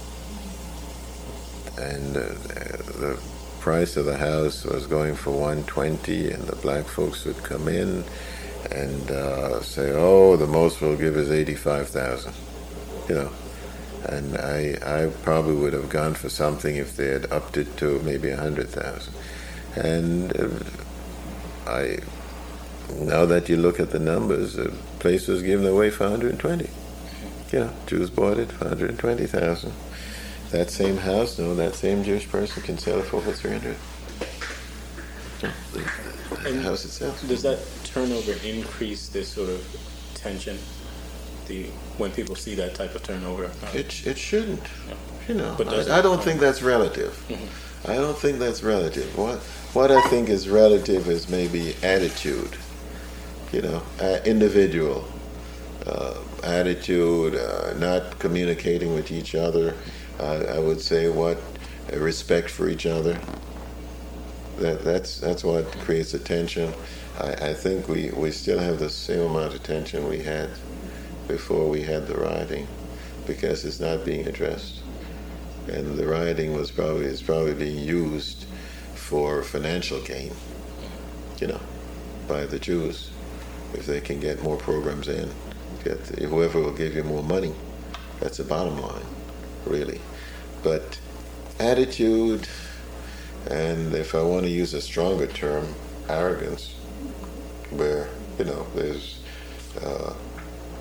Speaker 2: And uh, the price of the house was going for one hundred twenty thousand dollars, and the black folks would come in and uh, say, oh, the most we'll give is eighty-five thousand dollars, you know. And I I probably would have gone for something if they had upped it to maybe one hundred thousand dollars. And uh, I, now that you look at the numbers, the place was given away for one hundred twenty thousand dollars. You know, Jews bought it for one hundred twenty thousand dollars. That same house, no, that same Jewish person can sell it for over three hundred thousand dollars. The, the house itself.
Speaker 1: Does that turnover increase this sort of tension? The when people see that type of turnover, uh,
Speaker 2: it it shouldn't.
Speaker 1: No.
Speaker 2: You know,
Speaker 1: But does
Speaker 2: I, I don't
Speaker 1: it,
Speaker 2: think that's relative.
Speaker 1: Mm-hmm.
Speaker 2: I don't think that's relative. What what I think is relative is maybe attitude. You know, uh, individual uh, attitude, uh, not communicating with each other. Uh, I would say what uh, respect for each other. That that's that's what creates a tension. I, I think we, we still have the same amount of tension we had before we had the rioting, because it's not being addressed, and the rioting was probably is probably being used for financial gain, you know, by the Jews, if they can get more programs in, get whoever will give you more money. That's the bottom line, really. But attitude, and if I want to use a stronger term, arrogance, where, you know, there's uh,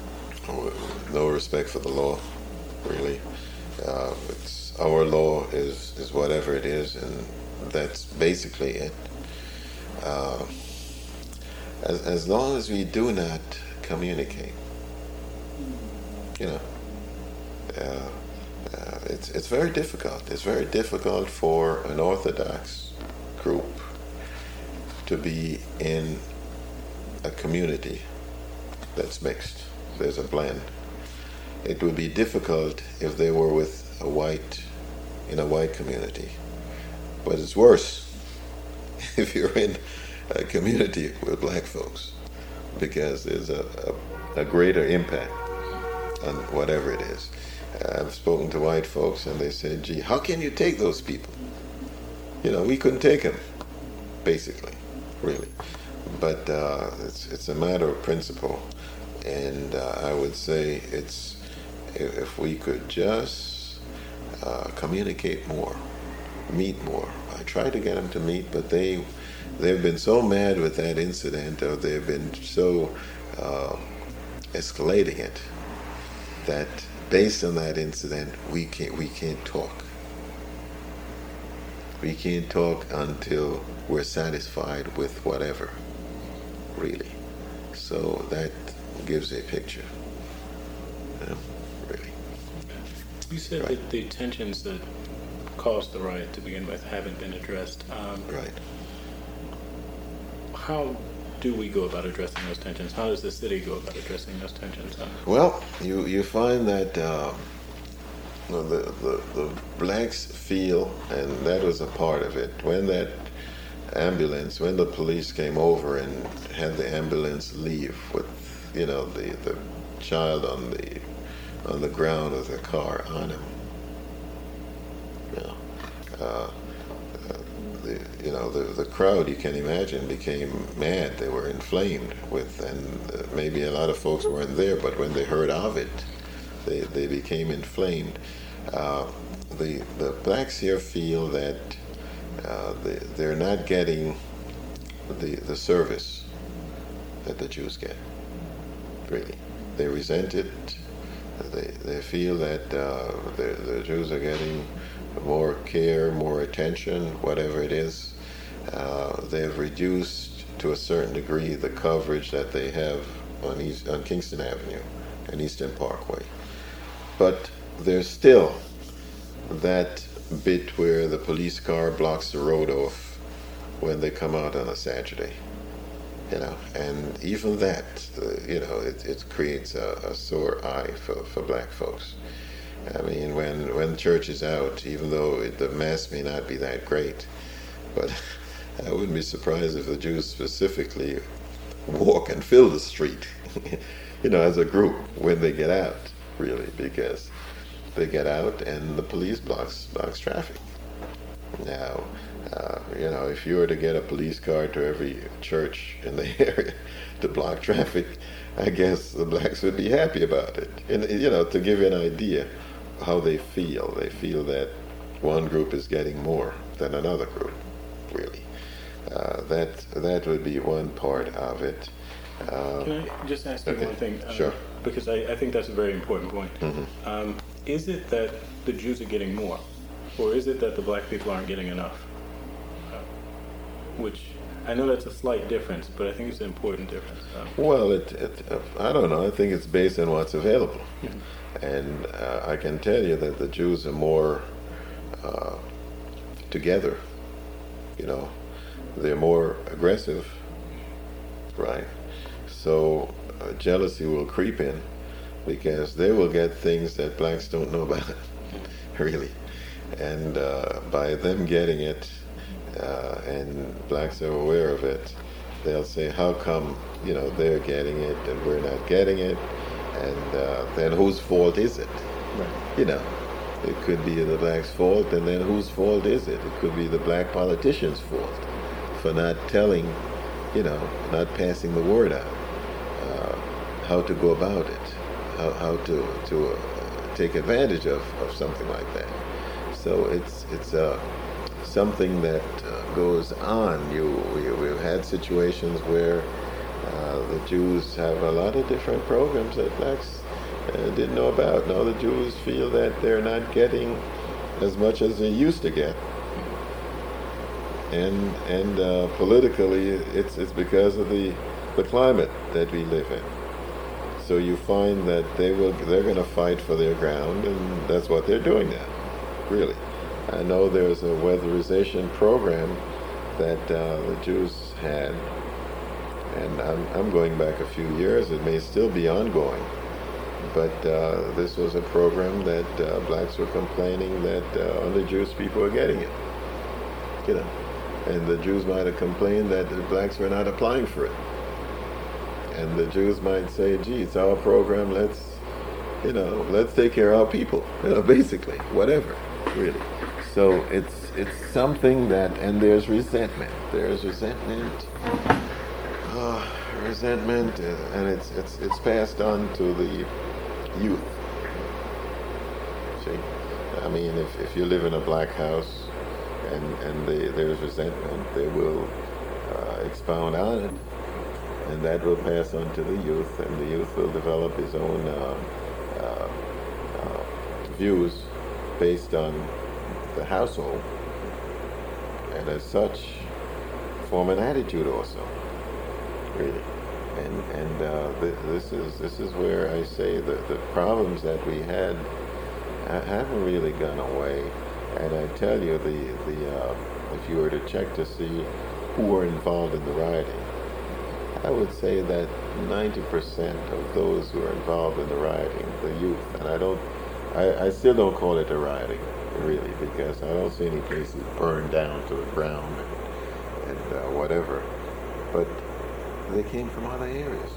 Speaker 2: no respect for the law, really. Uh, it's, our law is, is whatever it is, and that's basically it. Uh, as, as long as we do not communicate, you know, uh, uh, it's, it's very difficult. It's very difficult for an Orthodox group to be in a community that's mixed. There's a blend. It would be difficult if they were with a white, in a white community. But it's worse if you're in a community with black folks, because there's a, a, a greater impact on whatever it is. I've spoken to white folks and they said, gee, how can you take those people? You know, we couldn't take them, basically, really. But uh, it's, it's a matter of principle. And uh, I would say it's, if, if we could just uh, communicate more, meet more. I tried to get them to meet, but they, they've been so mad with that incident, or they've been so uh, escalating it, that based on that incident, we can't, we can't talk. We can't talk until we're satisfied with whatever, really. So that gives a picture, you know, really.
Speaker 1: You said
Speaker 2: Right.
Speaker 1: that the tensions that caused the riot to begin with haven't been addressed. Um,
Speaker 2: Right.
Speaker 1: How do we go about addressing those tensions? How does the city go about addressing those tensions? Um,
Speaker 2: Well, you, you find that uh, the, the, the blacks feel, and that was a part of it, when that ambulance, when the police came over and had the ambulance leave with, you know, the, the child on the on the ground with a car on him, you know, uh, uh, the, you know, the, the crowd, you can imagine, became mad. They were inflamed with, and uh, maybe a lot of folks weren't there, but when they heard of it, they, they became inflamed. Uh, the, the blacks here feel that uh, they, they're not getting the, the service that the Jews get, really. They resent it. They, they feel that uh, the, the Jews are getting more care, more attention, whatever it is. Uh, they've reduced to a certain degree the coverage that they have on, East, on Kingston Avenue and Eastern Parkway. But there's still that bit where the police car blocks the road off when they come out on a Saturday. You know, and even that, uh, you know, it, it creates a, a sore eye for, for black folks. I mean, when when church is out, even though it, the mass may not be that great, but I wouldn't be surprised if the Jews specifically walk and fill the street, you know, as a group when they get out, really, because they get out and the police blocks blocks traffic. Now, uh, you know, if you were to get a police car to every church in the area to block traffic, I guess the blacks would be happy about it. And, you know, to give you an idea how they feel, they feel that one group is getting more than another group, really. Uh, that that would be one part of it. Uh,
Speaker 1: Can I just ask you
Speaker 2: okay.
Speaker 1: one thing? Um,
Speaker 2: Sure.
Speaker 1: Because I, I think that's a very important point.
Speaker 2: Mm-hmm.
Speaker 1: Um, is it that the Jews are getting more, or is it that the black people aren't getting enough? Uh, which, I know that's a slight difference, but I think it's an important difference. Um,
Speaker 2: Well, it, it, uh, I don't know. I think it's based on what's available.
Speaker 1: Mm-hmm.
Speaker 2: And uh, I can tell you that the Jews are more uh, together, you know. They're more aggressive, right? So uh, jealousy will creep in because they will get things that blacks don't know about, really. And uh, by them getting it, uh, and blacks are aware of it, they'll say, how come, you know, they're getting it and we're not getting it? And uh, then whose fault is it?
Speaker 1: right.
Speaker 2: You know, it could be the black's fault, and then whose fault is it? It could be the black politician's fault for not telling, you know, not passing the word out, uh, how to go about it, how, how to, to uh, take advantage of, of something like that. So it's it's uh, something that uh, goes on. You we, we've had situations where uh, the Jews have a lot of different programs that blacks uh, didn't know about. Now the Jews feel that they're not getting as much as they used to get, and and uh, politically, it's it's because of the the climate that we live in. So you find that they will they're going to fight for their ground, and that's what they're doing now. Really, I know there's a weatherization program that uh, the Jews had, and I'm I'm going back a few years. It may still be ongoing, but uh, this was a program that uh, blacks were complaining that uh, only Jewish people were getting it. You know, and the Jews might have complained that the blacks were not applying for it. And the Jews might say, gee, it's our program, let's, you know, let's take care of our people, you know, basically, whatever, really. So it's it's something that, and there's resentment. There's resentment, uh, resentment, uh, and it's, it's, it's passed on to the youth. See, I mean, if, if you live in a black house and, and they, there's resentment, they will uh, expound on it. And that will pass on to the youth, and the youth will develop his own uh, uh, uh, views based on the household, and as such, form an attitude also, really. And and uh, th- this is this is where I say that the problems that we had ha- haven't really gone away. And I tell you, the the uh, if you were to check to see who were involved in the rioting, I would say that ninety percent of those who are involved in the rioting, the youth, and I don't, I, I still don't call it a rioting, really, because I don't see any places burned down to the ground and, and uh, whatever, but they came from other areas.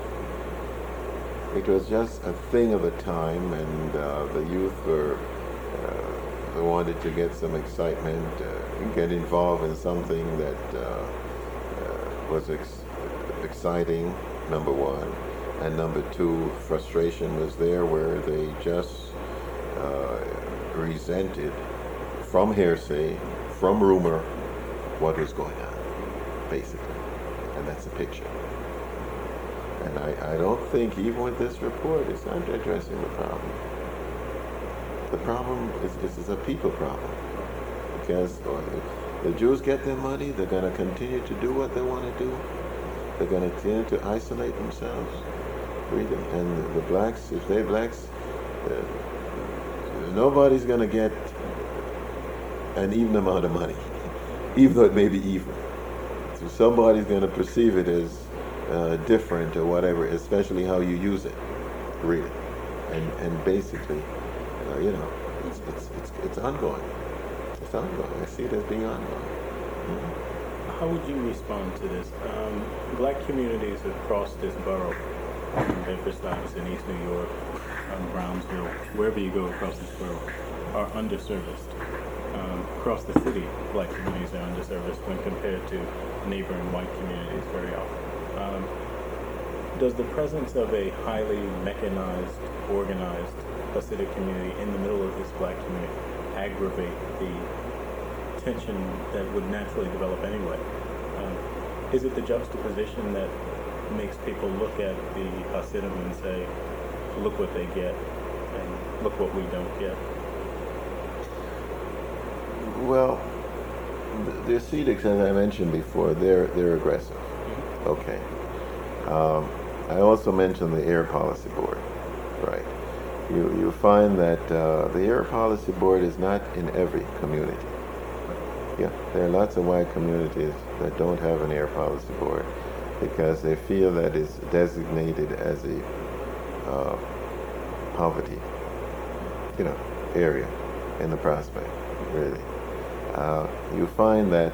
Speaker 2: It was just a thing of the time, and uh, the youth were, uh, they wanted to get some excitement, uh, get involved in something that uh, uh, was ex- exciting, number one, and number two, frustration was there where they just uh, resented from hearsay, from rumor, what was going on, basically. And that's the picture. And I, I don't think, even with this report, it's not addressing the problem. The problem is this is a people problem. Because the Jews get their money, they're going to continue to do what they want to do. They're going to continue to isolate themselves, really. And the blacks, if they're blacks, uh, nobody's going to get an even amount of money, even though it may be even. So somebody's going to perceive it as uh, different or whatever, especially how you use it, really. And and basically, uh, you know, it's, it's it's it's ongoing. It's ongoing. I see it as being ongoing. Mm-hmm.
Speaker 1: How would you respond to this? Um, black communities across this borough, um, Bedford-Stuyvesant, East New York, um, Brownsville, wherever you go across this borough, are underserviced. Um, across the city, black communities are underserviced when compared to neighboring white communities very often. Um, does the presence of a highly mechanized, organized Hasidic community in the middle of this black community aggravate the tension that would naturally develop anyway? Um, is it the juxtaposition that makes people look at the Hasidim and say, look what they get, and look what we don't get?
Speaker 2: Well, the, the Hasidics, as I mentioned before, they're they're aggressive. Mm-hmm. Okay. Um, I also mentioned the Air Policy Board, right? You you find that uh, the Air Policy Board is not in every community. Yeah, there are lots of white communities that don't have an air policy board because they feel that it's designated as a uh, poverty, you know, area in the prospect, really. Uh, you find that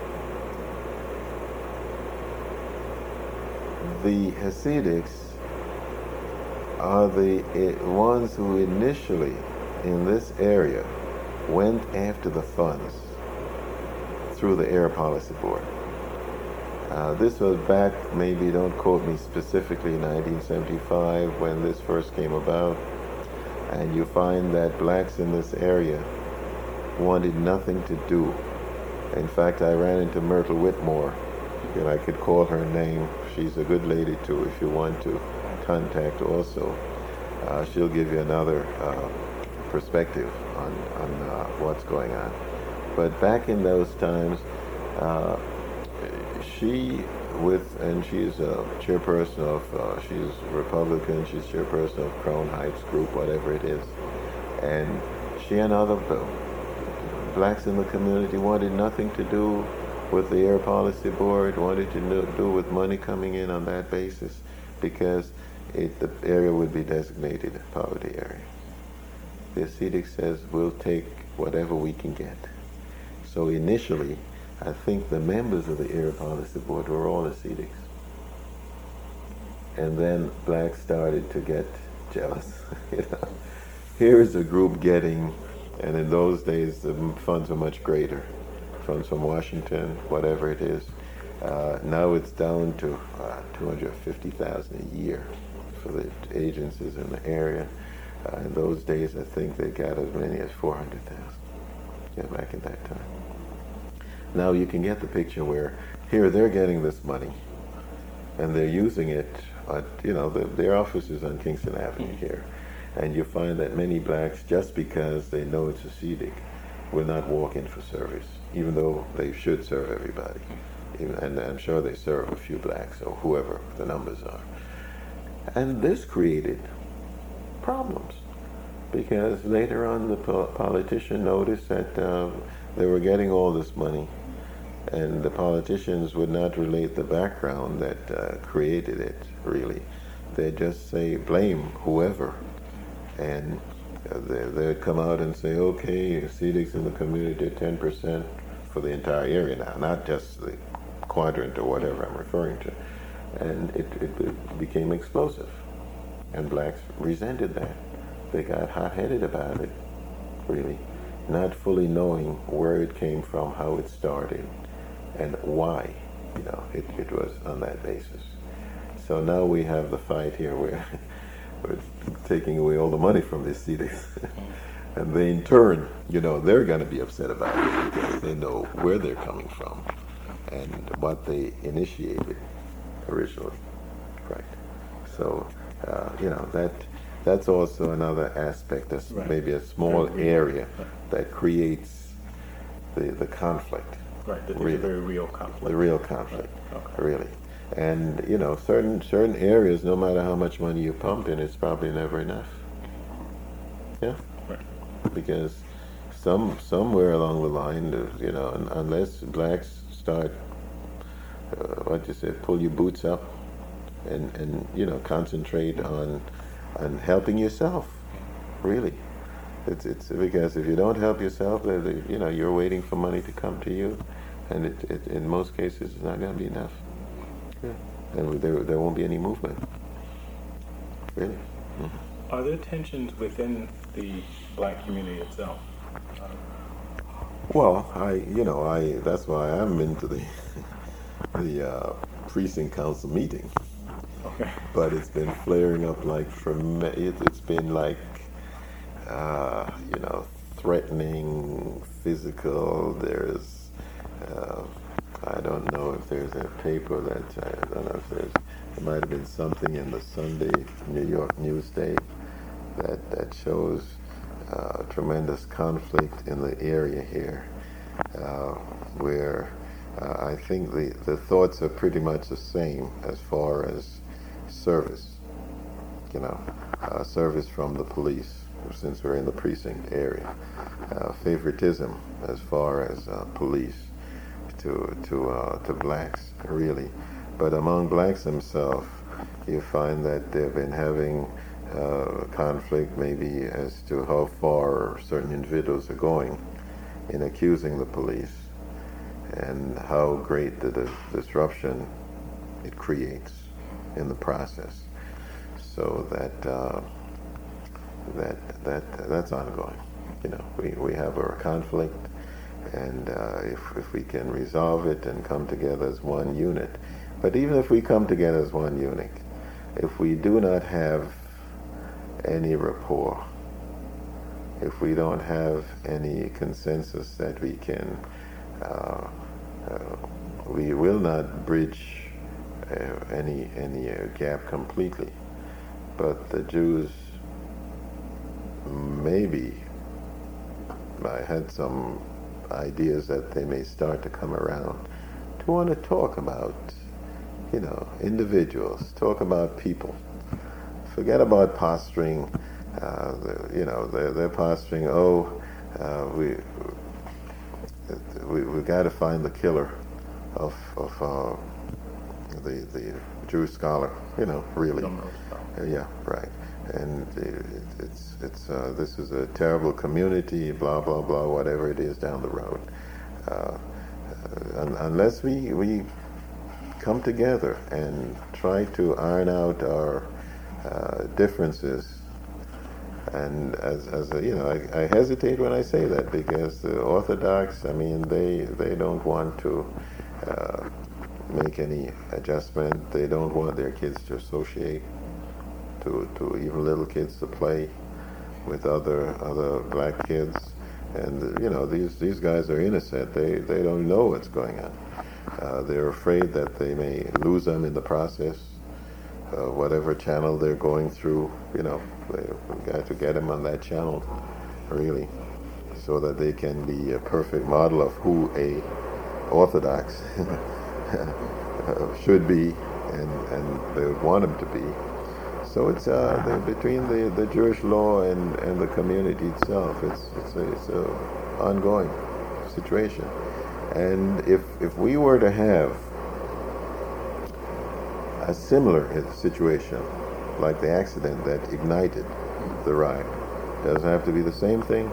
Speaker 2: the Hasidics are the uh, ones who initially, in this area, went after the funds through the Air Policy Board. Uh, this was back, maybe don't quote me specifically, nineteen seventy-five when this first came about, and you find that blacks in this area wanted nothing to do. In fact, I ran into Myrtle Whitmore, and I could call her name. She's a good lady too if you want to contact also. uh, she'll give you another uh, perspective on, on uh, what's going on. But back in those times, uh, she with, and she's a chairperson of, uh, she's Republican, she's chairperson of Crown Heights Group, whatever it is. And she and other blacks in the community wanted nothing to do with the Air Policy Board, wanted to do with money coming in on that basis, because it, the area would be designated a poverty area. The Hasidic says, we'll take whatever we can get. So initially, I think the members of the Air Policy Board were all Hasidics. And then blacks started to get jealous. You know, here's a group getting, and in those days the funds were much greater. Funds from Washington, whatever it is. Uh, now it's down to uh, two hundred fifty thousand dollars a year for the agencies in the area. Uh, in those days, I think they got as many as four hundred thousand dollars. Yeah, back at that time. Now you can get the picture where here they're getting this money, and they're using it at, you know, the, their office is on Kingston Avenue here, and you find that many blacks, just because they know it's Hasidic, will not walk in for service, even though they should serve everybody. Even, and I'm sure they serve a few blacks or whoever the numbers are. And this created problems, because later on the po- politician noticed that uh, they were getting all this money, and the politicians would not relate the background that uh, created it, really. They'd just say, blame whoever. And uh, they, they'd come out and say, okay, Hasidics in the community are ten percent for the entire area now, not just the quadrant or whatever I'm referring to. And it, it, it became explosive. And blacks resented that. They got hot-headed about it, really, not fully knowing where it came from, how it started, and why, you know, it, it was on that basis. So now we have the fight here where we're taking away all the money from the Hasidics. And they, in turn, you know, they're going to be upset about it because they know where they're coming from and what they initiated originally, right? So, uh, you know, that that's also another aspect. That's
Speaker 1: Right.
Speaker 2: maybe a small
Speaker 1: Very real.
Speaker 2: area
Speaker 1: Right.
Speaker 2: that creates the the conflict,
Speaker 1: Right, that
Speaker 2: Really.
Speaker 1: there's a very real conflict.
Speaker 2: the real conflict,
Speaker 1: Right. Okay.
Speaker 2: really. And you know, certain certain areas, no matter how much money you pump in, it's probably never enough. Yeah.
Speaker 1: Right.
Speaker 2: Because some somewhere along the line, uh, you know, un- unless blacks start, uh, what you say, pull your boots up, and and you know, concentrate on on helping yourself, really. It's it's because if you don't help yourself, uh, the, you know, you're waiting for money to come to you, and it, it in most cases it's not going to be enough. Yeah. And there there won't be any movement. Really. Mm-hmm.
Speaker 1: Are there tensions within the black community itself?
Speaker 2: Well, I, you know, I, that's why I'm into the, the uh, precinct council meeting.
Speaker 1: Okay.
Speaker 2: But it's been flaring up like from, it, it's been like, uh, you know, threatening, physical. There's, uh, I don't know if there's a paper that, I don't know if there's, there might have been something in the Sunday New York Newsday that, that shows Uh, tremendous conflict in the area here, uh, where uh, I think the, the thoughts are pretty much the same as far as service, you know, uh, service from the police, since we're in the precinct area, uh, favoritism as far as uh, police to to uh, to blacks, really. But among blacks themselves, you find that they've been having Uh, conflict maybe as to how far certain individuals are going in accusing the police, and how great the dis- disruption it creates in the process. So that uh, that that that's ongoing. You know, we, we have our conflict, and uh, if if we can resolve it and come together as one unit. But even if we come together as one unit, if we do not have any rapport, if we don't have any consensus that we can, uh, uh, we will not bridge uh, any any uh, gap completely. But the Jews maybe I had some ideas that they may start to come around to want to talk about, you know, individuals, talk about people. Forget about posturing, uh, the, you know, they're, they're posturing, oh, uh, we, we, we got to find the killer of, of uh, the, the Jewish scholar, you know, really. Uh, yeah, right. And it, it's, it's, uh, this is a terrible community, blah, blah, blah, whatever it is down the road. Uh, uh, un- unless we, we come together and try to iron out our uh, differences. And as, as a, you know, I, I hesitate when I say that, because the Orthodox, I mean, they, they don't want to uh, make any adjustment. They don't want their kids to associate, to, to even little kids to play with other other black kids. And you know, these these guys are innocent. They they don't know what's going on. Uh, they're afraid that they may lose them in the process. Uh, whatever channel they're going through, you know, they've got to get them on that channel, really, so that they can be a perfect model of who a Orthodox should be, and and they would want them to be. So it's uh, the, between the, the Jewish law and, and the community itself. It's it's a, it's a ongoing situation, and if if we were to have a similar situation, like the accident that ignited the riot, doesn't have to be the same thing.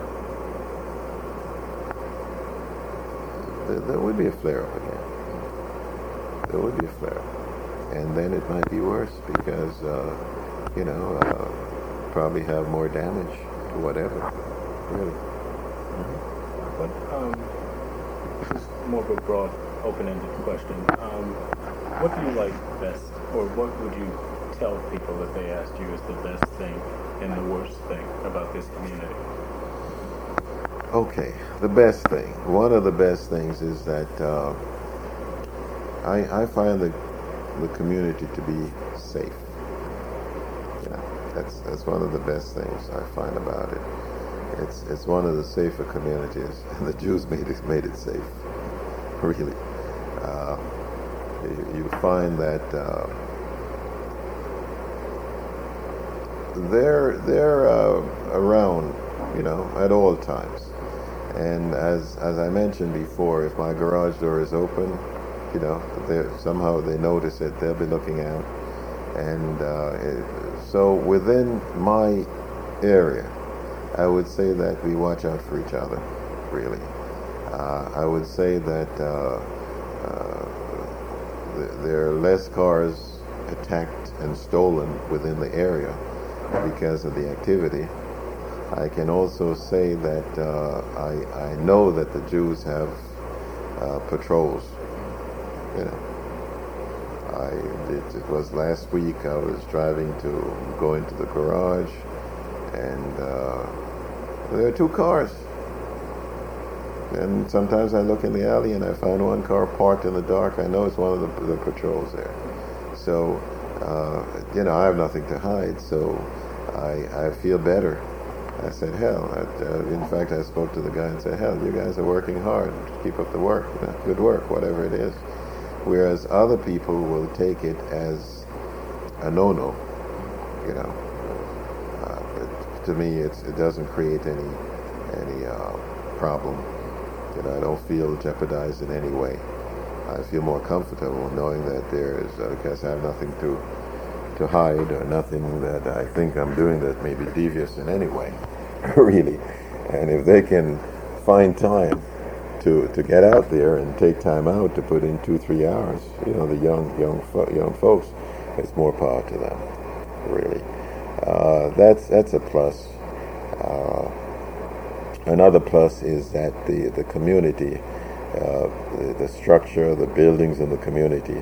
Speaker 2: There, there would be a flare-up again. There would be a flare-up, and then it might be worse because. Uh, you know, uh, probably have more damage to whatever, really.
Speaker 1: Mm-hmm. But um, this is more of a broad, open-ended question. Um, what do you like best, or what would you tell people if they asked you is the best thing and the worst thing about this community?
Speaker 2: Okay, the best thing. One of the best things is that uh, I, I find the, the community to be safe. That's that's one of the best things I find about it. It's it's one of the safer communities, and the Jews made it made it safe. Really, uh, you, you find that uh, they're they're uh, around, you know, at all times. And as as I mentioned before, if my garage door is open, you know, somehow they notice it. They'll be looking out, and. Uh, it, So within my area, I would say that we watch out for each other, really. Uh, I would say that uh, uh, th- there are less cars attacked and stolen within the area because of the activity. I can also say that uh, I, I know that the Jews have uh, patrols, you know. I, it, it was last week. I was driving to go into the garage, and uh, there are two cars. And sometimes I look in the alley and I find one car parked in the dark. I know it's one of the, the patrols there. So, uh, you know, I have nothing to hide, so I, I feel better. I said, hell. I, uh, in fact, I spoke to the guy and said, hell, you guys are working hard. Keep up the work. You know, good work, whatever it is. Whereas other people will take it as a no-no, you know. Uh, but to me, it's, it doesn't create any any uh, problem. You know, I don't feel jeopardized in any way. I feel more comfortable knowing that there is, uh, because I have nothing to to hide or nothing that I think I'm doing that may be devious in any way, really. And if they can find time to to get out there and take time out to put in two, three hours, you know, the young young fo- young folks, it's more power to them, really. Uh, that's that's a plus. Uh, another plus is that the the community, uh, the, the structure, the buildings in the community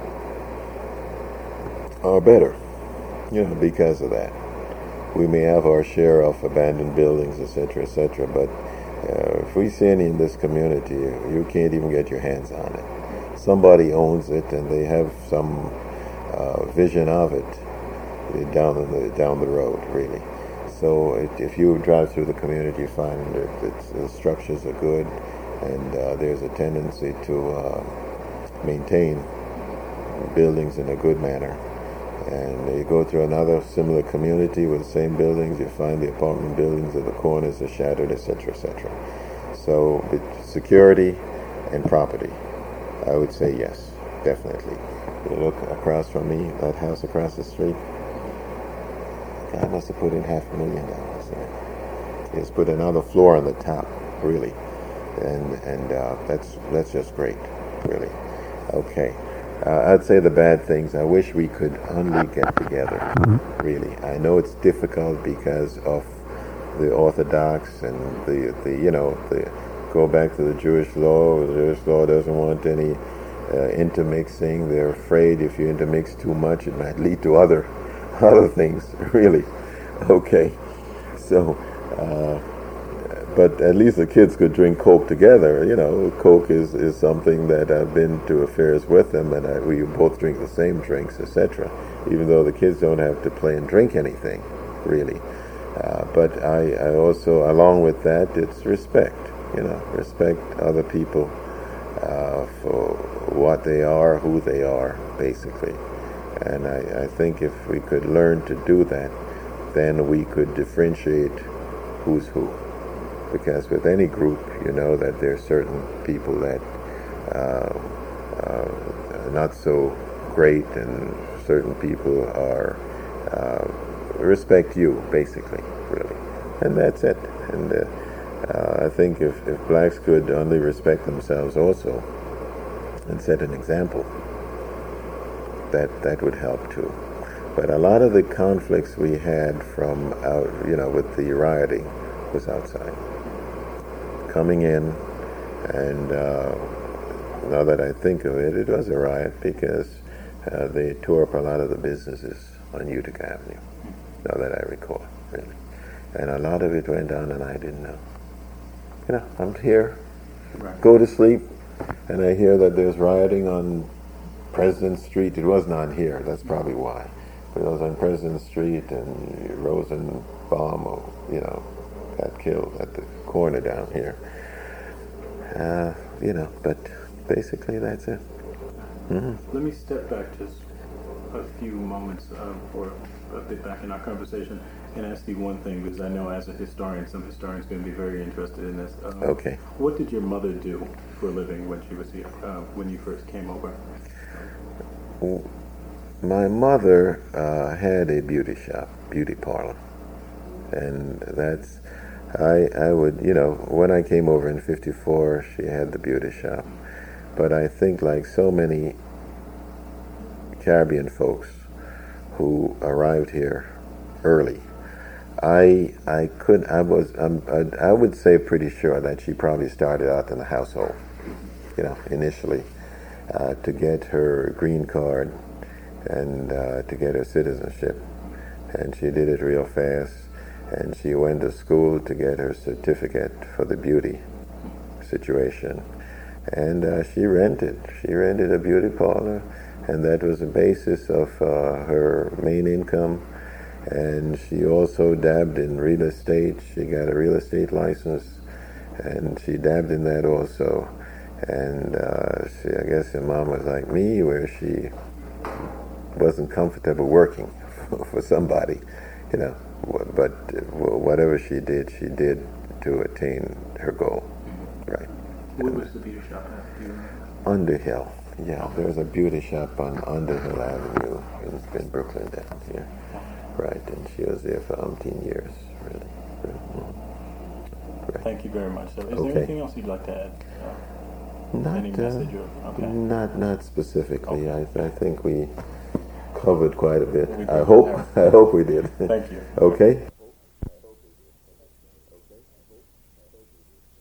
Speaker 2: are better, you know, because of that. We may have our share of abandoned buildings, et cetera, et cetera, but Uh, if we see any in this community, you can't even get your hands on it. Somebody owns it, and they have some uh, vision of it down in the down the road, really. so it, if you drive through the community, you find that it's, the structures are good, and uh, there's a tendency to uh, maintain buildings in a good manner. And you go through another similar community with the same buildings, you find the apartment buildings at the corners are shattered, et cetera, et cetera. So it's security and property, I would say yes, definitely. You look across from me, that house across the street, I must have put in half a million dollars in it. He has put another floor on the top, really, and and uh, that's that's just great, really. Okay, uh, I'd say the bad things. I wish we could only get together. Really, I know it's difficult because of the Orthodox and the the you know the go back to the Jewish law. The Jewish law doesn't want any uh, intermixing. They're afraid if you intermix too much, it might lead to other. Other things, really. Okay, so, uh, but at least the kids could drink Coke together. You know, Coke is, is something that I've been to affairs with them, and I, we both drink the same drinks, et cetera. Even though the kids don't have to play and drink anything, really. Uh, but I, I also, along with that, it's respect. You know, respect other people uh, for what they are, who they are, basically. And I, I think if we could learn to do that, then we could differentiate who's who. Because with any group, you know that there are certain people that uh, uh, are not so great, and certain people are uh, respect you, basically, really. And that's it. And uh, uh, I think if, if blacks could only respect themselves also and set an example, that that would help too. But a lot of the conflicts we had from out, you know, with the rioting was outside. Coming in, and uh, now that I think of it, it was a riot because uh, they tore up a lot of the businesses on Utica Avenue, now that I recall, really. And a lot of it went down and I didn't know. You know, I'm here, right. Go to sleep, and I hear that there's rioting on President Street. It was not here, that's probably why. But it was on President Street, and Rosenbaum, you know, got killed at the corner down here. Uh, you know, but basically that's it. Mm-hmm.
Speaker 1: Let me step back just a few moments uh, or a bit back in our conversation and ask you one thing, because I know as a historian, some historians are going to be very interested in this. Um,
Speaker 2: okay.
Speaker 1: What did your mother do for a living when she was here, uh, when you first came over?
Speaker 2: My mother uh, had a beauty shop, beauty parlor, and that's, I I would, you know, when I came over in fifty-four, she had the beauty shop, but I think like so many Caribbean folks who arrived here early, I I could I was um, I, I would say pretty sure that she probably started out in the household, you know, initially. Uh, to get her green card and uh, to get her citizenship. And she did it real fast. And she went to school to get her certificate for the beauty situation. And uh, she rented. She rented a beauty parlor, and that was the basis of uh, her main income. And she also dabbed in real estate. She got a real estate license, and she dabbed in that also. And uh, she, I guess your mom was like me, where she wasn't comfortable working for, for somebody, you know. But whatever she did, she did to attain her goal, right?
Speaker 1: Where was the beauty shop at? Do you remember?
Speaker 2: Underhill, yeah. There was a beauty shop on Underhill Avenue in, in Brooklyn down here, right? And she was there for umpteen years, really.
Speaker 1: Right. Thank you very much. So, is
Speaker 2: okay.
Speaker 1: there anything else you'd like to add? Uh,
Speaker 2: Not,
Speaker 1: Any message or, okay.
Speaker 2: not, not specifically. Okay. I, I think we covered quite a bit.
Speaker 1: We
Speaker 2: I hope, I hope we did.
Speaker 1: Thank you.
Speaker 2: Okay.